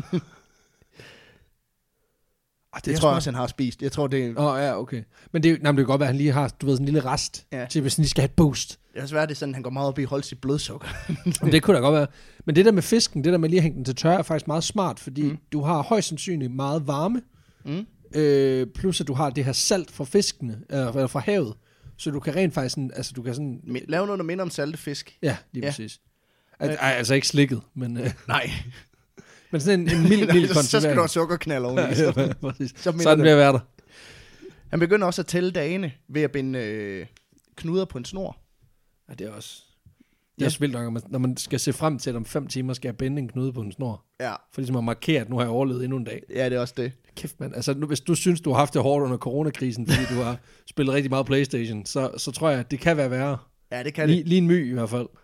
Ah, det tror jeg også, han har spist. Jeg tror, det er, Åh, oh, ja, okay. Men det, nej, men det kan godt være, at han lige har, du ved, sådan en lille rest, Ja. ja. til hvis han lige skal have et boost. det er svært, det er sådan, han går meget op i at holde sit blodsukker. Men det kunne da godt være. Men det der med fisken, det der med lige at hænge den til tørre, er faktisk meget smart, fordi Mm. mm. du har højst sandsynligt meget varme, Mm. øh, plus at du har det her salt fra fiskene, øh, eller fra havet, så du kan rent faktisk sådan, altså du kan sådan, Mi- Lav noget, der minder om salte fisk. ja, lige Ja. præcis. Al- ej, altså ikke slikket, men, øh, Nej. men sådan en, en mild, mild så, så skal du have konservering. sukkerknald oveni. Ja, ja, præcis. Så minder Sådan det. vil jeg være der. Han begynder også at tælle dagene ved at binde øh, knuder på en snor. Ja, det er også, det er Ja. også vildt nok, når man, når man skal se frem til, at om fem timer skal jeg binde en knude på en snor. Ja, For ligesom at markere, at nu har jeg overlevet endnu en dag. ja det er også det. Kæft, mand. Altså, nu, hvis du synes, du har haft det hårdt under coronakrisen, fordi du har spillet rigtig meget PlayStation, så, så tror jeg, at det kan være værre. Ja, det kan Lige, det. lige en my i hvert fald.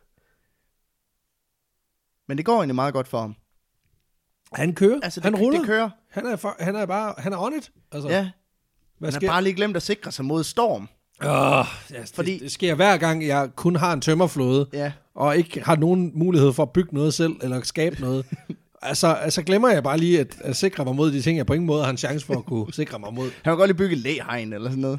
Men det går egentlig meget godt for ham. Han kører. Altså, det, han ruller. det kører. Han er, for, han er bare, han er on it. Altså, Ja, hvad han sker? har bare lige glemt at sikre sig mod storm. Oh, ja, Fordi, det, det sker hver gang, jeg kun har en tømmerflåde, ja. og ikke har nogen mulighed for at bygge noget selv, eller skabe noget. altså, altså glemmer jeg bare lige at, at sikre mig mod de ting, jeg på ingen måde har en chance for at kunne sikre mig mod. Han kan godt lige bygge et læhegn eller sådan noget.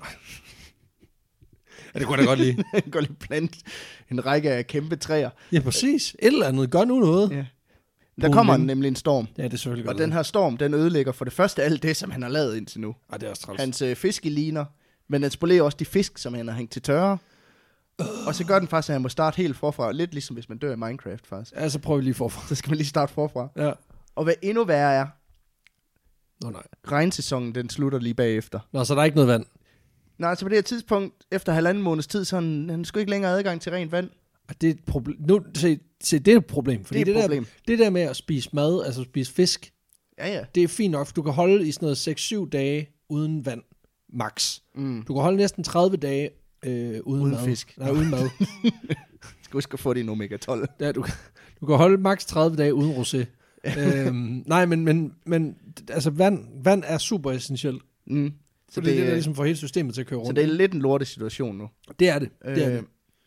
Ja, det kunne jeg godt lide. Han kan godt lige plante en række af kæmpe træer. Ja, præcis. Et eller andet. Gør nu noget. Ja. Der kommer nemlig en storm. Ja, det er selvfølgelig Og godt. den her storm, den ødelægger for det første alt det, som han har lavet indtil nu. Ej, det er også træls. Hans øh, fiskeliner, men den spolerer også de fisk, som han har hængt til tørre. Uh. Og så gør den faktisk, at han må starte helt forfra. Lidt ligesom hvis man dør i Minecraft, faktisk. Ja, så prøver vi lige forfra. Så skal man lige starte forfra. Ja. Og hvad endnu værre er, Nå nej. regnsæsonen, den slutter lige bagefter. Nå, så der er ikke noget vand. Nej, så på det her tidspunkt, efter halvanden måneds tid, så han, han skulle ikke længere adgang til rent vand. Det er et problem. Nu, se, se, det er et problem. Fordi det er et det problem. Der, det der med at spise mad, altså spise fisk, Ja, ja. det er fint nok, for du kan holde i sådan noget seks syv dage uden vand, max. Mm. Du kan holde næsten tredive dage øh, uden, Uden mad. fisk. Nej, uden mad. Skal huske at få det i en omega tolv. Ja, du, du kan holde max tredive dage uden rosé. øhm, nej, men, men, men altså vand, vand er super essentielt. Mm. Så det er det, der ligesom får hele systemet til at køre rundt. Så det er lidt en lorte situation nu. Det er det. det, er Øh, det.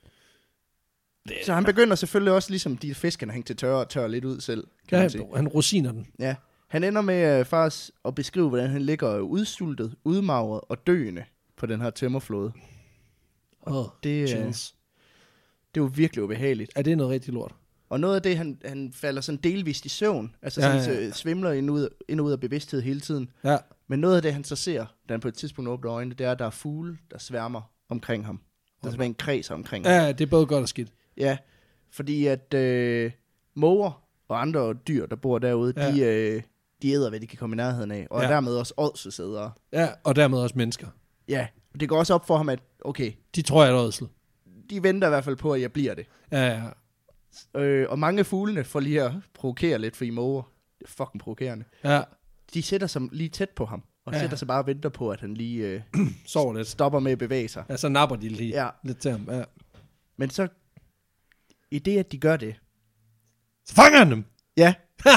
Så han begynder selvfølgelig også, ligesom de fisk, han har hængt til tørre, og tørre lidt ud selv, kan Ja, man sige. han rosiner den. Ja. Han ender med uh, faktisk at beskrive, hvordan han ligger udsultet, udmagret og døende på den her tømmerflåde. Åh, oh, Det, uh, chance. det er jo virkelig ubehageligt. Er det noget rigtig lort? Og noget af det, han, han falder sådan delvist i søvn. Altså Ja, sådan, ja, ja. Så, svimler ind og ud, ind og ud af bevidsthed hele tiden. Ja. Men noget af det, han så ser, da han på et tidspunkt åbner øjnene, det er, at der er fugle, der sværmer omkring ham. Der er simpelthen en kreds omkring ham. Ja, det er både godt og skidt. Ja, fordi at øh, måger og andre dyr, der bor derude, Ja. de, øh, de æder, hvad de kan komme i nærheden af. Og Ja. er dermed også ådselsædere. Ja, og dermed også mennesker. Ja, og det går også op for ham, at okay, De tror, jeg er et ådsel. de venter i hvert fald på, at jeg bliver det. Ja, ja. Øh, og mange af fuglene, for lige at provokere lidt, for i måger, det er fucking provokerende, Ja, de sætter sig lige tæt på ham, og Ja. ja. sætter sig bare og venter på, at han lige øh, sover lidt. stopper med at bevæge sig. Ja, så napper de lige Ja. lidt til ham. Ja. Men så, i det, at de gør det, Så fanger han dem. ja,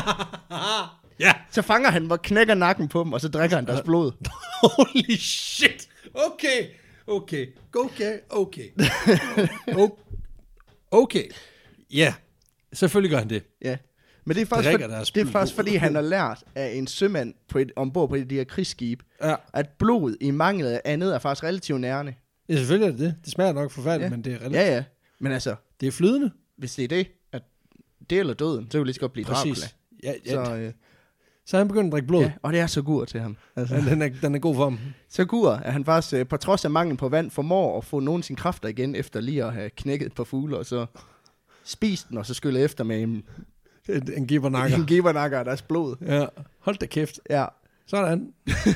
Ja. så fanger han dem og knækker nakken på dem, og så drikker han deres blod. Holy shit. Okay. Okay. Okay. Okay. O- okay. Ja. Selvfølgelig gør han det. Ja. Men det er faktisk, Drikker for, deres det er blod. faktisk fordi, han har lært af en sømand på et, ombord på et af de her krigsskib, Ja. at blod i mangel af andet er faktisk relativt nærende. Ja, selvfølgelig er det det. Det smager nok forfærdeligt, Ja. men det er relativt. Ja, ja. Men altså, Det er flydende. hvis det er det, at det eller døden, så vil det lige så godt blive Dracula. Præcis. Ja, ja. Så, Så, øh, så er han begyndt at drikke blod. ja, og det er så gur til ham. Altså. Ja. Den, er, den er god for ham. Så gur, at han faktisk, øh, på trods af mangel på vand, formår at få nogle af sine kræfter igen, efter lige at have knækket et par fugle, og så spist den, og så skyllet efter med en, En, en givernakker. en givernakker af deres blod. Ja. Hold da kæft. Ja. Sådan.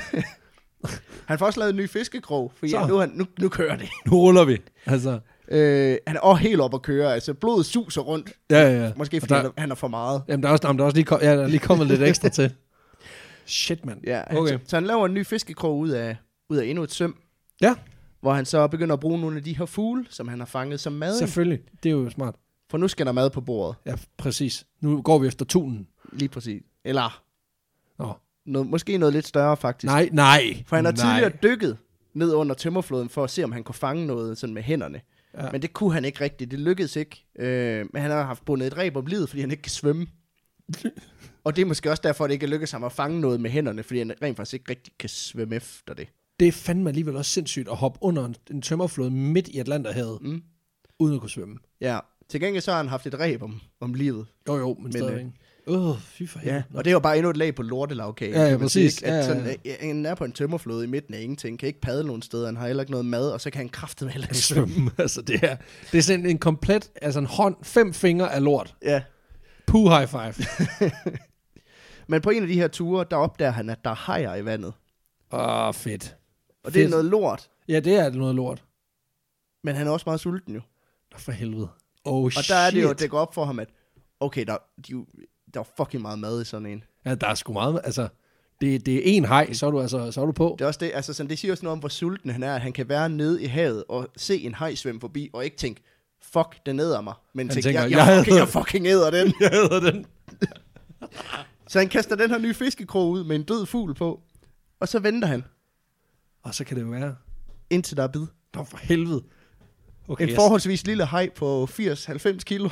Han får også lavet en ny fiskekrog, for Så. ja, nu, er han- nu, nu kører det. Nu ruller vi. Altså. Øh, han er også helt op at køre, altså blodet suser rundt. Ja, ja, ja. Måske Og fordi der- der, han er for meget. Jamen, der er også, jamen, der er også lige, kom, ja, der er lige kommet lidt ekstra til. Shit, mand. Ja, Okay. okay. så, så han laver en ny fiskekrog ud af, ud af endnu et søm, Ja, hvor han så begynder at bruge nogle af de her fugle, som han har fanget som mad. selvfølgelig. Det er jo smart. For nu skal der mad på bordet. Ja, præcis. Nu går vi efter tunen. Lige præcis. Eller Nå. noget, måske noget lidt større faktisk. Nej, nej. For han har nej. tidligere dykket ned under tømmerfloden for at se, om han kunne fange noget sådan med hænderne. Ja. Ja. Men det kunne han ikke rigtigt. Det lykkedes ikke. Øh, men han har haft bundet et reb om livet, fordi han ikke kan svømme. Og det er måske også derfor, at det ikke lykkes ham at fange noget med hænderne, fordi han rent faktisk ikke rigtig kan svømme efter det. Det er fandme alligevel også sindssygt at hoppe under en, en tømmerflåde midt i Atlanterhavet, Mm. uden at kunne svømme. Ja. Til gengæld så har han haft et reb om, om livet. Jo, jo, men, men stadigvæk. Åh, uh, fy for helvede. Ja. Og det er jo bare endnu et lag på lortelavkage. Ja, ja, kan man sige, præcis. ikke? At Ja, ja, sådan, ja. ja, han er på en tømmerflåde i midten af ingenting, kan ikke padle nogen steder, han har heller ikke noget mad, og så kan han kraftedeme heller ikke svømme. Svømme. Altså, det er, det er sådan en komplet, altså en hånd, fem fingre af lort. Ja. Puh, high five. Men på en af de her ture, der opdager han, at der er hajer i vandet. Åh, oh, fedt. Og det er Fedt. noget lort, Ja, det er noget lort. men han er også meget sulten jo. Nå, for helvede. Oh, Og shit. der er det jo, det går op for ham, at okay, der, de, der er fucking meget mad i sådan en. Ja, der er sgu meget, altså, det, det er en hej, så er du altså, så er du på. Det er også det, altså sådan, det siger også noget om, hvor sulten han er, at han kan være nede i havet og se en haj svømme forbi, og ikke tænke, fuck, den æder mig. Men tænke, tænker, jeg, jeg jeg, fucking, æder- jeg fucking æder den. Jeg hedder den. Så han kaster den her nye fiskekrog ud med en død fugl på, og så venter han, Og så kan det jo være, indtil der er bid. Nå, for helvede. Okay, en jeg... forholdsvis lille haj på firs til halvfems kilo.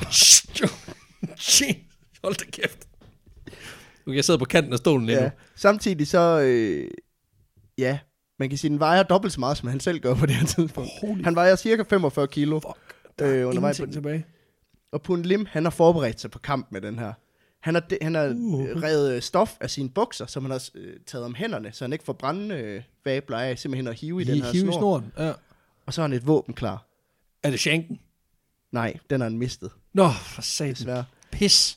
Hold da kæft. Okay, jeg sidder på kanten af stolen lige Ja. nu. Samtidig så, øh, ja, man kan sige, den vejer dobbelt så meget, som han selv gør på det her tidspunkt. Holy Han vejer cirka femogfyrre kilo. fuck. Der er øh, undervejs ingenting på- tilbage. Og Pun Lim, han har forberedt sig på kamp med den her. Han har, de, han har Uh. uh. revet stof af sine bukser, som han har øh, taget om hænderne, så han ikke får brændende øh, vabler af, simpelthen at hive i den her Hive i snor. snoren. Ja. Og så har han et våben klar. Er det shanken? Nej, den har han mistet, Nå, for satan. desværre. Pis.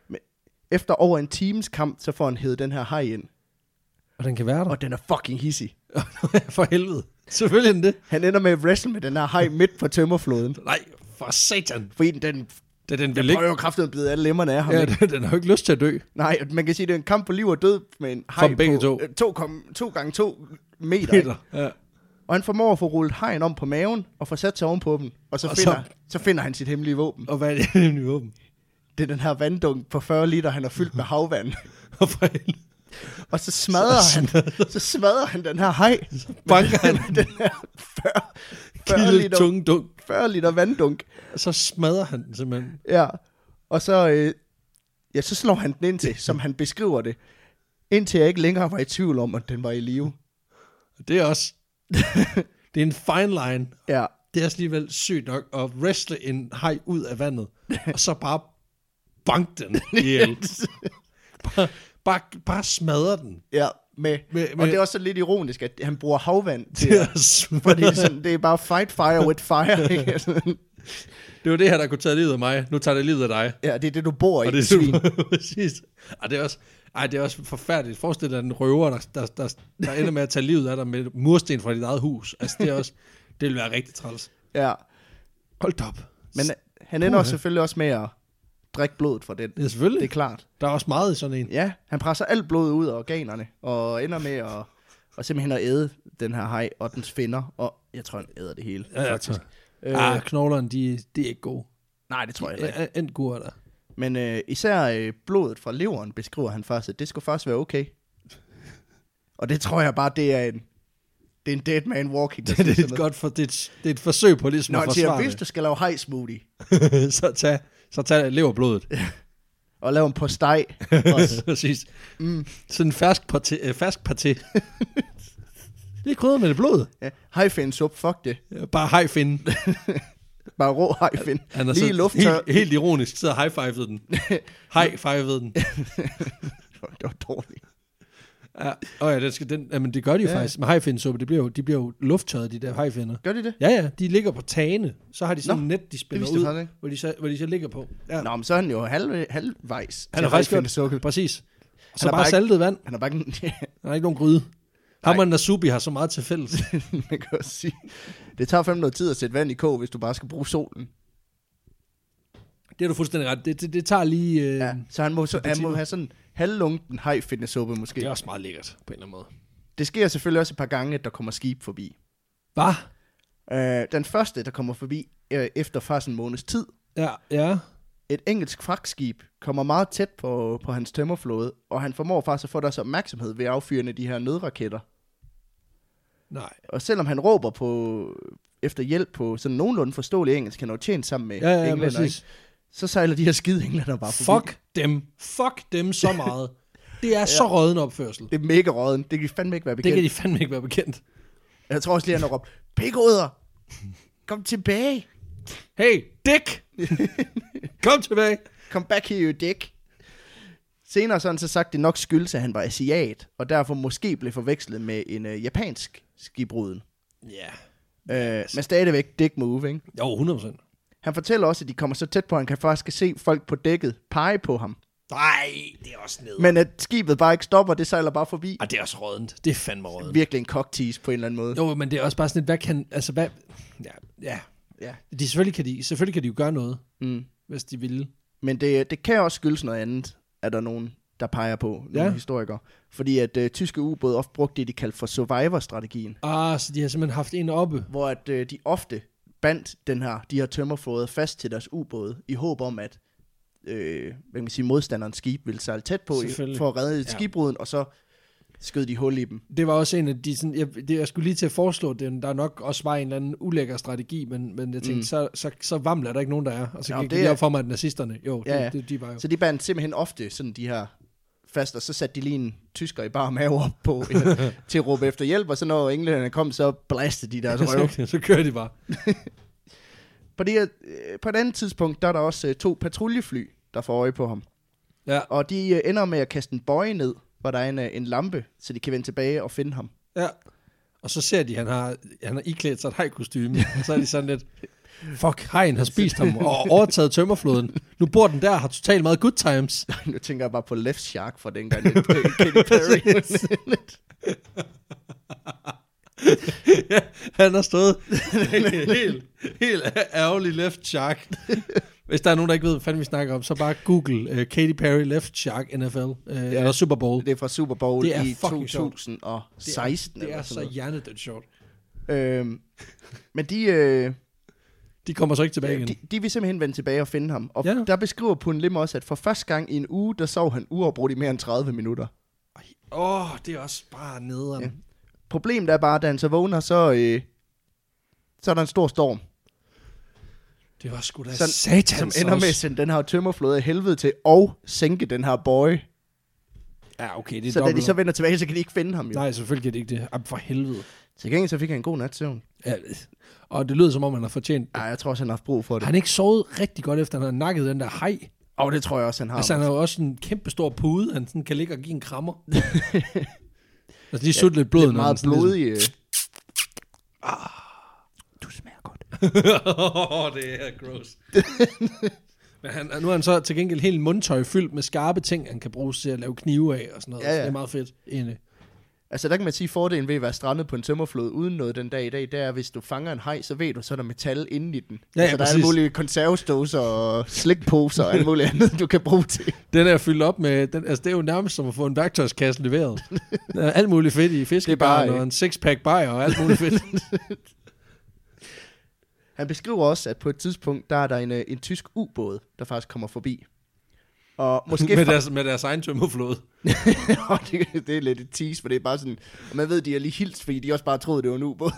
Efter over en times kamp, så får han hævet den her haj ind. Og den kan være der. Og den er fucking hissig. For helvede. Selvfølgelig er den det. Han ender med at wrestle med den her haj midt på tømmerfloden. Nej, for satan. Fordi den, den, Det er den den vil ikke. prøver jo kraftigt at bide alle lemmerne af ham. Ja, ikke? den, den har jo ikke lyst til at dø. Nej, man kan sige, det er en kamp på liv og død med en haj For begge på to. øh, to, kom, to gange to meter. Ikke? Peter. Ja. Og han formår at få rullet hajen om på maven og få sat sig ovenpå dem. Og så, Og finder, så- så... så finder han sit hemmelige våben. Og hvad er det nemlig våben? Det er den her vanddunk på fyrre liter, han har fyldt med havvand. Og for helvede. Og så smadrer Så han, så smadrer han den her haj. banker han med den her fyrre, fyrre, kilde liter, tunge dunk. fyrre liter vanddunk. Og så smadrer han den simpelthen. Ja, og så, øh, ja, så slår han den ind til, som han beskriver det. Indtil jeg ikke længere var i tvivl om, at den var i live. Det er også... det er en fine line. Ja, Det er også alligevel sygt nok at wrestle en haj ud af vandet. Og så bare banke den ihjel. bare, bare, bare smadre den. ja. Med, Med, og med, det er også så lidt ironisk, at han bruger havvand til, til at, at smadre. fordi det er, sådan, det er bare fight fire with fire. Ikke? Det var det her, der kunne tage livet af mig. Nu tager det livet af dig. Ja, det er det, du bor i, Og det er svin. super, præcis. Ej, det er også, ej, det er også forfærdeligt. Forestil dig en røver, der, der, der, der ender med at tage livet af dig med mursten fra dit eget hus. Altså, det er også, det vil være rigtig træls. Ja, Hold da op. men han ender Puha. selvfølgelig også med at drikke blodet fra den. Ja, selvfølgelig. Det er klart. Der er også meget i sådan en. Ja, han presser alt blodet ud af organerne, og ender med at, og simpelthen at æde den her haj og dens finner, og jeg tror, han æder det hele, Ja, jeg faktisk. tror. Ah, knoglerne, de, de er ikke gode. Nej, det tror jeg ikke. Ja, Endt gode er der. Men øh, især øh, blodet fra leveren beskriver han først, at det skulle først være okay. Og det tror jeg bare, det er en, det er en dead man walking. Det, det, er et godt for, det, er et, det er et forsøg på ligesom Når at han siger, forsvare hvis du skal lave haj smoothie, det. så tag, så tag leverblodet. og lave en postej, Præcis. mm, Sådan en fersk paté. Øh, fersk paté. Det er krydret med det blod. ja, hajfinsup, fuck det. Ja, bare hajfinde. Bare rå hajfind. Han er Lige så lufttør. helt, helt ironisk sidder og high-fivede den. High-fivede den. Det var dårligt. Ja, og ja, det, skal, den, jamen, det gør de jo Ja. ja. faktisk. Med hajfindesuppe, det bliver jo, de bliver jo lufttørret, de der hajfinder. Gør de det? Ja, ja, de ligger på tagene. Så har de sådan Nå, en net, de Det spænder vidste jeg ud, faktisk ikke. hvor de, så, hvor de så ligger på. Ja. Nå, men så er han jo halv, halvvejs. Han til har faktisk hajfindesuppe. gjort, præcis. Og så har bare bare ikke- saltet vand. Han har bare ikke... Der er ikke nogen gryde. Ham og Nasubi har så meget til fælles. Man kan også sige. Det tager fandme noget tid at sætte vand i kog, hvis du bare skal bruge solen. Det er du fuldstændig ret. Det, det, det tager lige... Øh, Ja, ja. så han må, så, han må timer. have sådan halvlunken hajfindesuppe måske. Det er også meget lækkert, på en eller anden måde. Det sker selvfølgelig også et par gange, at der kommer skib forbi. Hvad? Øh, den første, der kommer forbi øh, efter faktisk en måneds tid, Ja, ja. et engelsk fragtskib kommer meget tæt på, på hans tømmerflåde, og han formår faktisk at få deres opmærksomhed ved affyrende de her nødraketter. Nej. Og selvom han råber på efter hjælp på sådan nogenlunde forståelig engelsk, han har jo tjent sammen med Ja, ja, englænder, præcis. ikke? Så sejler de her skide englænder bare forbi. Fuck dem. Fuck dem så meget. Det er så råden opførsel. Det er mega råden. Det kan de fandme ikke være Det bekendt. kan de fandme ikke være bekendt. Jeg tror også lige, han har råbt, pikhoveder, kom tilbage. Hey, Dick! Kom tilbage. Come back here, you dick. Senere så har han så sagt, det nok skyldes, at han var asiat, og derfor måske blev forvekslet med en uh, japansk skibruden. Ja. Uh, men stadigvæk dick move, ikke? Jo, hundrede procent. Han fortæller også, at de kommer så tæt på, at han kan faktisk se folk på dækket pege på ham. Nej, det er også ned. Men at skibet bare ikke stopper, det sejler bare forbi. Ah, det er også rådent. Det er fandme rådent. Virkelig en cocktease på en eller anden måde. Jo, men det er også bare sådan et, hvad kan, altså hvad, ja, ja. Ja. De, selvfølgelig, kan de, selvfølgelig kan de jo gøre noget, Mm. hvis de ville. Men det, det kan også skyldes noget andet, er der nogen, der peger på, nogle Ja. historikere. Fordi at uh, tyske ubåde ofte brugte det, de kaldte for survivor-strategien. Ah, så de har simpelthen haft en oppe. Hvor at, uh, de ofte bandt den her, de her tømmerflåde fast til deres ubåde, i håb om, at øh, hvad kan man sige, modstanderens skib ville sejle tæt på i, Selvfølgelig. for at redde Ja. skibbruden, og så skød de hul i dem. Det var også en af de, sådan, jeg, det, jeg skulle lige til at foreslå, det, der nok også var en eller anden ulækker strategi, men, men jeg tænkte, mm. så, så, så vamler der ikke nogen, der er. Og så Nå, gik det det er... op for mig, at nazisterne, jo, ja, det, det, de var jo. Så de bandt simpelthen ofte sådan de her fast, og så satte de lige en tysker i bare mave op på, til at råbe efter hjælp, og så når englænderne kom, så blastede de deres røv. så, så kører de bare. på, det her, på et andet tidspunkt, der er der også to patruljefly, der får øje på ham. Ja. Og de ender med at kaste en bøje ned, hvor der er en, en lampe, så de kan vende tilbage og finde ham. Ja, og så ser de, at han har, han har iklædt sig et hajkostyme, og så er de sådan lidt, fuck, hajen har spist ham og overtaget tømmerfloden. Nu bor den der, har totalt meget good times. Nu tænker jeg bare på Left Shark fra dengang, Katy Perry. Ja, han har stået helt, helt ærgerlig Left Shark. Hvis der er nogen, der ikke ved, hvad fanden vi snakker om, så bare google uh, Katy Perry Left Shark N F L, uh, ja, eller Super Bowl. Det er fra Super Bowl det er i to tusind Det seksten. er, det er så hjernedødt sjovt. Øhm, men de... Øh, de kommer så ikke tilbage igen. De, de vil simpelthen vende tilbage og finde ham. Og ja. Der beskriver Pun Lim også, at for første gang i en uge, der sov han uafbrudt i mere end tredive minutter. Åh, oh, det er også bare nederen. Ja. Problemet er bare, da han så vågner, så, øh, så er der en stor storm. Det var sgu da så, satans som ender med at sende den her tømmerflåde af helvede til, og sænke den her boy. Ja, okay, det er så dobbelt. Da de så vender tilbage, så kan de ikke finde ham jo. Nej, selvfølgelig kan de ikke det. Ab, for helvede. Til gengæld så fik han en god nat søvn. Ja, og det lyder som om, han har fortjent det. Ja, jeg tror også, han har haft brug for det. Har han ikke sovet rigtig godt, efter han har nakket den der haj? Åh, oh, det tror jeg også, han har. Altså, han har jo også en kæmpe stor pude, han sådan kan ligge og give en krammer. altså, de sutte ja, lidt blod. Det er meget blodig. Ligesom... Ah, du smager godt. oh, det er gross. Men han, nu er han så til gengæld helt mundtøj fyldt med skarpe ting, han kan bruge til at lave knive af og sådan noget. Ja, ja. Så det er meget fedt, egentlig. Altså, der kan man sige, fordelen ved at være strandet på en tømmerflod uden noget den dag i dag, det er, hvis du fanger en haj, så ved du, så er der metal inde i den. Ja, altså, ja, der er alle mulige konservesdåser og slikposer og alt muligt andet, du kan bruge til. Den er fyldt op med, den, altså det er jo nærmest som at få en værktøjskasse leveret. Der er alt muligt fedt i fiskebaren og en six-pack bajer og alt muligt fedt. Han beskriver også, at på et tidspunkt, der er der en, en tysk ubåd, der faktisk kommer forbi. Og måske med, deres, med deres egen tømmerflåde. det, det er lidt et tease, for det er bare sådan, og man ved, de er lige hilst, fordi de også bare troede, det var en ubåd.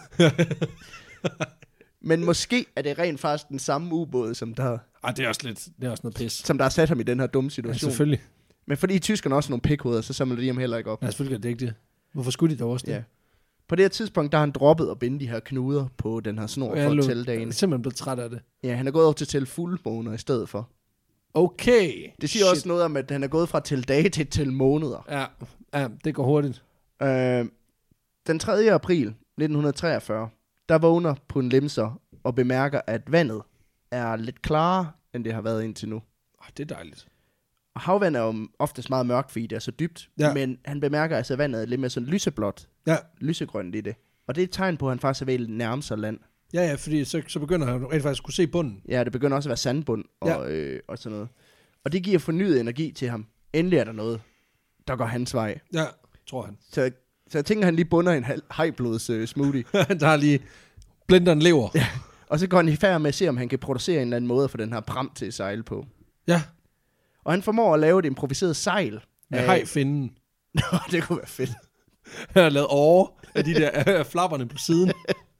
Men måske er det rent faktisk den samme ubåd, som der, Ej, det er også lidt, det er også noget pis. Som der har sat ham i den her dumme situation. Ja, selvfølgelig. Men fordi tyskerne også er nogle pikhoveder, så samler de ham heller ikke op. Ja, selvfølgelig er det ikke det. Hvorfor skulle de dog også det? Ja. På det her tidspunkt, der har han droppet at binde de her knuder på den her snor for at tælle dagen. Jeg er simpelthen blevet træt af det. Ja, han er gået over til at tælle fuldmåner i stedet for. Okay. Det siger Shit. også noget om, at han er gået fra at tælle dage til at tælle måneder. Ja, ja, det går hurtigt. Øh, den tredje april nitten treogfyrre, der vågner Pun Lim så og bemærker, at vandet er lidt klarere, end det har været indtil nu. Oh, det er dejligt. Og havvand er jo oftest meget mørkt, fordi det er så dybt. Ja. Men han bemærker altså, at vandet er lidt mere sådan lyseblåt. Ja. Lysegrønt i det. Og det er et tegn på, at han faktisk er ved at nærme sig land. Ja, ja, fordi så, så begynder han rent faktisk at kunne se bunden. Ja, det begynder også at være sandbund og, ja. øh, og sådan noget. Og det giver fornyet energi til ham. Endelig er der noget, der går hans vej. Ja, tror han. Så, så jeg tænker, han lige bunder en highblods øh, smoothie. Han tager lige blenderen lever. Ja. Og så går han i færd med at se, om han kan producere en eller anden måde for den her pram til at sejle på. Ja. Og han formår at lave et improviseret sejl. Med hajfinden. Nå, det kunne være fedt. Han har lavet over af de der flapperne på siden.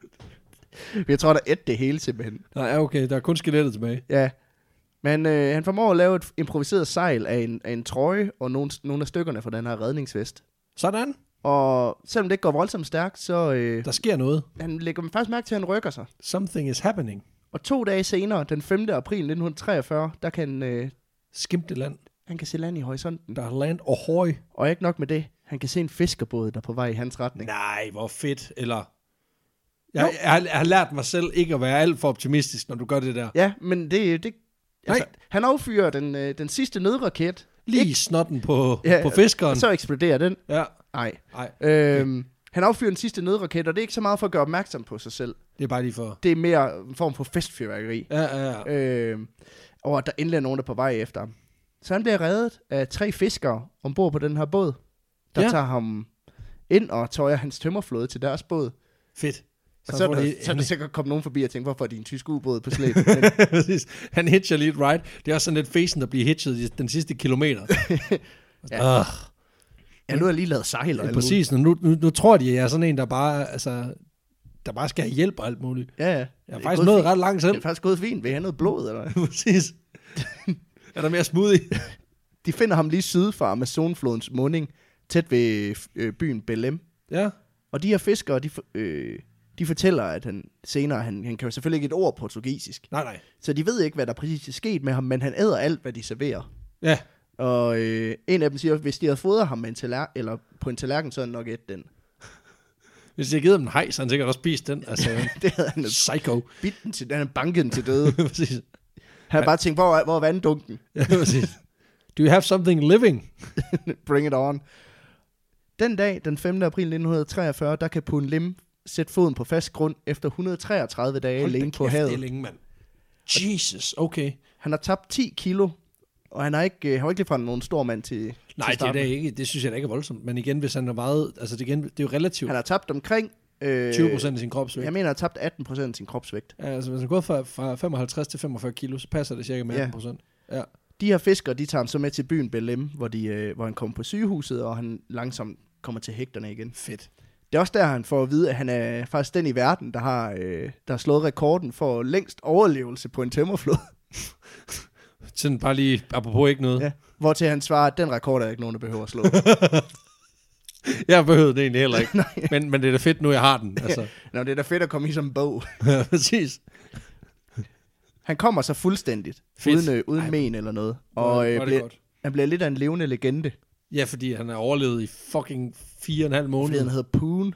Jeg tror, der er et det hele simpelthen. Nej, okay, der er kun skelettet tilbage. Ja. Men øh, han formår at lave et improviseret sejl af en, af en trøje og nogle, nogle af stykkerne fra den her redningsvest. Sådan. Og selvom det ikke går voldsomt stærkt, så... Øh, der sker noget. Han lægger faktisk mærke til, at han rykker sig. Something is happening. Og to dage senere, den femte april nitten treogfyrre, der kan... Øh, skimte land. Han kan se land i horisonten. Der er land og høj. Og ikke nok med det. Han kan se en fiskerbåd, der er på vej i hans retning. Nej, hvor fedt. Eller... Jeg, jeg, jeg, har, jeg har lært mig selv ikke at være alt for optimistisk, når du gør det der. Ja, men det... det altså, han affyrer den, øh, den sidste nødraket. Lige ikke snotten på, ja, på fiskeren. Så eksploderer den. Ja. Nej. Nej. Øhm, okay. Han affyrer den sidste nødraket, og det er ikke så meget for at gøre opmærksom på sig selv. Det er bare lige for... Det er mere en form for festfyrværkeri. Ja, ja, ja. Øhm, og at der endelig er nogen, der er på vej efter ham. Så han bliver reddet af tre fiskere ombord på den her båd, der ja. tager ham ind og tøjer hans tømmerflåde til deres båd. Fedt. Så, så, der, de, så er der sikkert kommet nogen forbi og tænkt, hvorfor er din tyske ubåd på slæb? Han hitcher lige et ride. Det er også sådan lidt facen, der bliver hitchet i den sidste kilometer. ja. Ja, nu har jeg lige lavet sejl og Ja, alt præcis. Nu, nu, nu tror de, at jeg er sådan en, der bare, altså, der bare skal have hjælp og alt muligt. Ja, ja. Jeg har Det er faktisk gået nået fint. ret langt selv. Det er faktisk gået fint. Vil I have noget blod, eller? Præcis. Er der mere smoothie? De finder ham lige syd for Amazonflodens munding, tæt ved øh, byen Belém. Ja. Og de her fiskere, de, øh, de fortæller, at han senere, han, han kan jo selvfølgelig ikke et ord portugisisk. Nej, nej. Så de ved ikke, hvad der præcis er sket med ham, men han æder alt, hvad de serverer. Ja. Og øh, en af dem siger, at hvis de havde fodret ham med en tallerken, eller på en tallerken, så havde han nok et den. Hvis jeg givet dem en hej, så han sikkert også spist den. Altså, Det havde han psycho. bidt den til, han havde banket den til døde. Præcis. Han havde bare tænkt, hvor er, hvor er vanddunken? Ja, præcis. Do you have something living? Bring it on. Den dag, den femte april nitten treogfyrre, der kan Poon Lim sætte foden på fast grund efter et hundrede og treogtredive dage alene på havet. Det er længe, mand. Jesus, okay. Han har tabt ti kilo, og han har ikke, øh, han har ikke ligefrem nogen stor mand til Nej, til det er starten. da ikke. Det synes jeg da ikke er voldsomt. Men igen, hvis han er meget, altså det, igen, det er jo relativt. Han har tabt omkring øh, tyve procent af sin kropsvægt. Jeg mener, han har tabt atten procent af sin kropsvægt. Ja, altså hvis han går fra, fra femoghalvtreds til femogfyrre kilo, så passer det cirka med Ja. atten procent. Ja. De her fiskere, de tager ham så med til byen Belém, hvor, de, øh, hvor han kommer på sygehuset, og han langsomt kommer til hægterne igen. Fedt. Det er også der, han får at vide, at han er faktisk den i verden, der har, øh, der har slået rekorden for længst overlevelse på en tømmerflod. Sådan bare lige, apropos ikke noget. Ja. Hvortil han svarer, at den rekord er ikke nogen, der behøver at slå. Jeg behøvede det egentlig heller ikke. men, men det er da fedt nu, jeg har den. Altså. Nå, det er da fedt at komme i som en bog. Ja, præcis. Han kommer så fuldstændigt, Fedt. uden, øh, uden Ej. men eller noget. Hvor Og er det- øh, hvor er det bliver, godt. han bliver lidt af en levende legende, Ja, fordi han er overlevet i fucking fire og en halv fordi måned. han hedder Poon.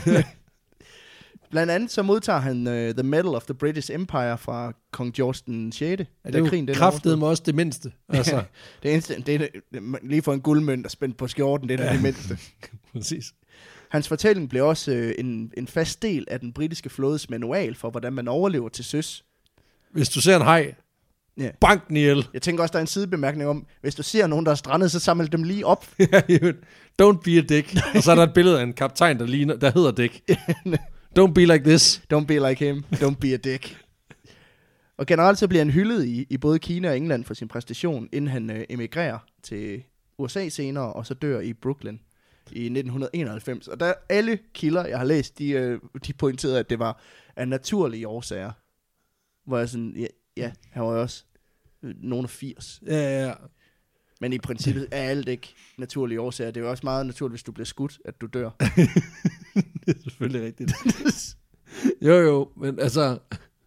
Blandt andet så modtager han uh, The Medal of the British Empire fra kong George den sjette. Ja, det er jo kraftedeme også det mindste. Altså, Det eneste, det er det, lige for en guldmønt og spændt på skjorten, det er ja. det mindste. præcis. Hans fortælling blev også øh, en, en fast del af den britiske flådes manual for, hvordan man overlever til søs. Hvis du ser en haj, Ja. bank den ihjel. Jeg tænker også, der er en sidebemærkning om, hvis du ser nogen, der er strandet, så samle dem lige op. Don't be a dick. Og så er der et billede af en kaptajn, der, ligner, der hedder Dick. Don't be like this. Don't be like him. Don't be a dick. Og generelt så bliver han hyldet i, i både Kina og England for sin præstation, inden han øh, emigrerer til U S A senere, og så dør i Brooklyn i nitten enoghalvfems. Og der alle kilder, jeg har læst, de, øh, de pointerede, at det var af naturlige årsager. Hvor jeg sådan, ja, ja han var jo også øh, nogen af firs. Ja, ja, ja. Men i princippet er alt ikke naturlige årsager. Det er jo også meget naturligt, hvis du bliver skudt, at du dør. Det er selvfølgelig rigtigt. jo, jo, men altså...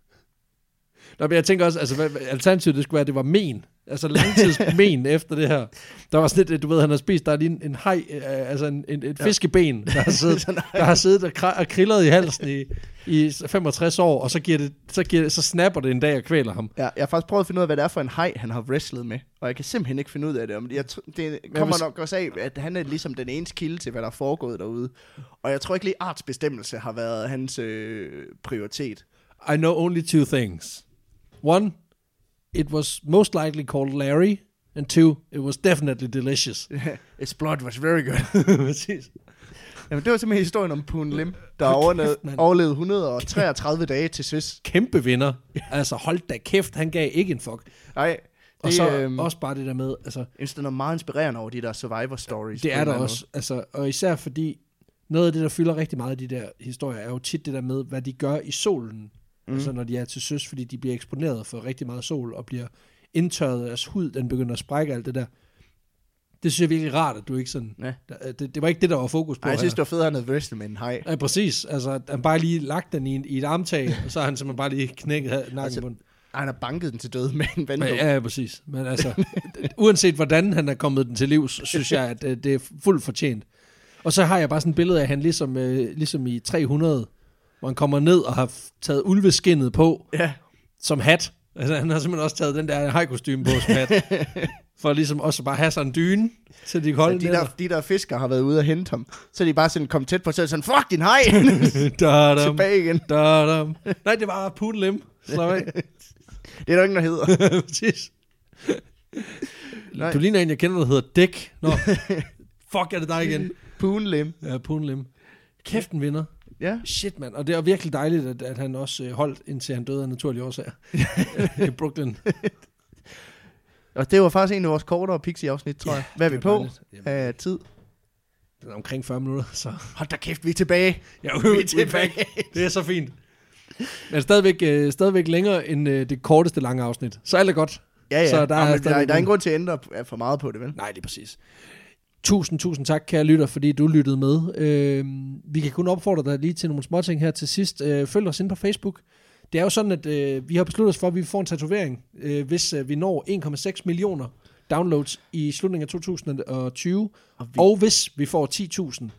Nå, men jeg tænker også, altså, hvad, alternativet det skulle være, at det var men. Altså langtidsmen efter det her. Der var sådan lidt, du ved, han har spist, der er lige en, en hej, øh, altså en, en, et fiskeben, der har siddet, der har siddet og, kra- og krillet i halsen i, i femogtres år, og så, giver det, så, giver det, så snapper det en dag og kvæler ham. Ja, jeg har faktisk prøvet at finde ud af, hvad det er for en haj, han har wrestlet med. Og jeg kan simpelthen ikke finde ud af det. Om jeg tr- det kommer hvis- nok også af, at han er ligesom den eneste kilde til, hvad der er foregået derude. Og jeg tror ikke lige, artsbestemmelse har været hans øh, prioritet. I know only two things. One, it was most likely called Larry, and two, it was definitely delicious. His blood was very good. Præcis. Jamen, det var simpelthen historien om Poon Lim, der har overlevet, overlevet et hundrede og treogtredive dage til søs. Kæmpe vinder. Altså hold da kæft, han gav ikke en fuck. Nej, Og det, så øhm, også bare det der med, altså, jeg synes, det er noget meget inspirerende over de der survivor stories. det på er en der eller anden også, altså, og især fordi, noget af det, der fylder rigtig meget af de der historier, er jo tit det der med, hvad de gør i solen, mm. altså når de er til søs, fordi de bliver eksponeret for rigtig meget sol, og bliver indtørret af deres hud, den begynder at sprække alt det der. Det synes jeg er virkelig rart, at du ikke sådan, Ja. der, det, det var ikke det, der var fokus på. Ej, jeg synes, her. det var fedt, at han havde wrestlet med en haj. Ja, præcis. Altså, at han bare lige lagt den i, en, i et armtag, og så har han simpelthen bare lige knækket nakken Altså, på den. Ej, han har banket den til døde med en vanddunk. Ja, ja, præcis. Men altså, uanset hvordan han er kommet den til livs, synes jeg, at det, det er fuldt fortjent. Og så har jeg bare sådan et billede af han ligesom, øh, ligesom i tre hundrede, hvor han kommer ned og har f- taget ulveskindet på Ja. som hat. Altså, han har simpelthen også taget den der hajkostyme på som hat. For ligesom også bare have sådan en dyne, så de kan holde Ja, de, den der, de der fiskere har været ude og hente ham. Så er de bare sådan kommet tæt på, så er de sådan, fuck din haj! Da-dam, Tilbage igen. da-dam. Nej, det var Poon Lim. Slap af. Det er der ikke noget hedder. Præcis. Nej. Du ligner en, jeg kender, der hedder Dick. Nå, fuck, er det dig igen? Poon Lim. Ja, Poon Lim. Kæft en vinder. Ja. Shit, mand. Og det er virkelig dejligt, at, at han også øh, holdt, indtil han døde af naturlige årsager. I Brooklyn. Og det var faktisk en af vores kortere Pixie-afsnit, tror jeg. Hvad er vi det var på dejligt. Jamen. af tid? Den er omkring fyrre minutter, så... Hold da kæft, vi er tilbage. Ja, vi er tilbage. Det er så fint. Men stadigvæk, øh, stadigvæk længere end øh, det korteste lange afsnit. Så alt er godt. Ja, ja. Så der, Jamen, er, der, der er ingen grund til at ændre for meget på det, vel? Nej, det er præcis. Tusind, tusind tak, kære lytter, fordi du lyttede med. Øh, vi kan kun opfordre dig lige til nogle små ting her til sidst. Øh, følg os ind på Facebook. Det er jo sådan, at øh, vi har besluttet os for, at vi får en tatovering, øh, hvis øh, vi når en komma seks millioner downloads i slutningen af to tusind og tyve. Og, vi... og hvis vi får ti tusind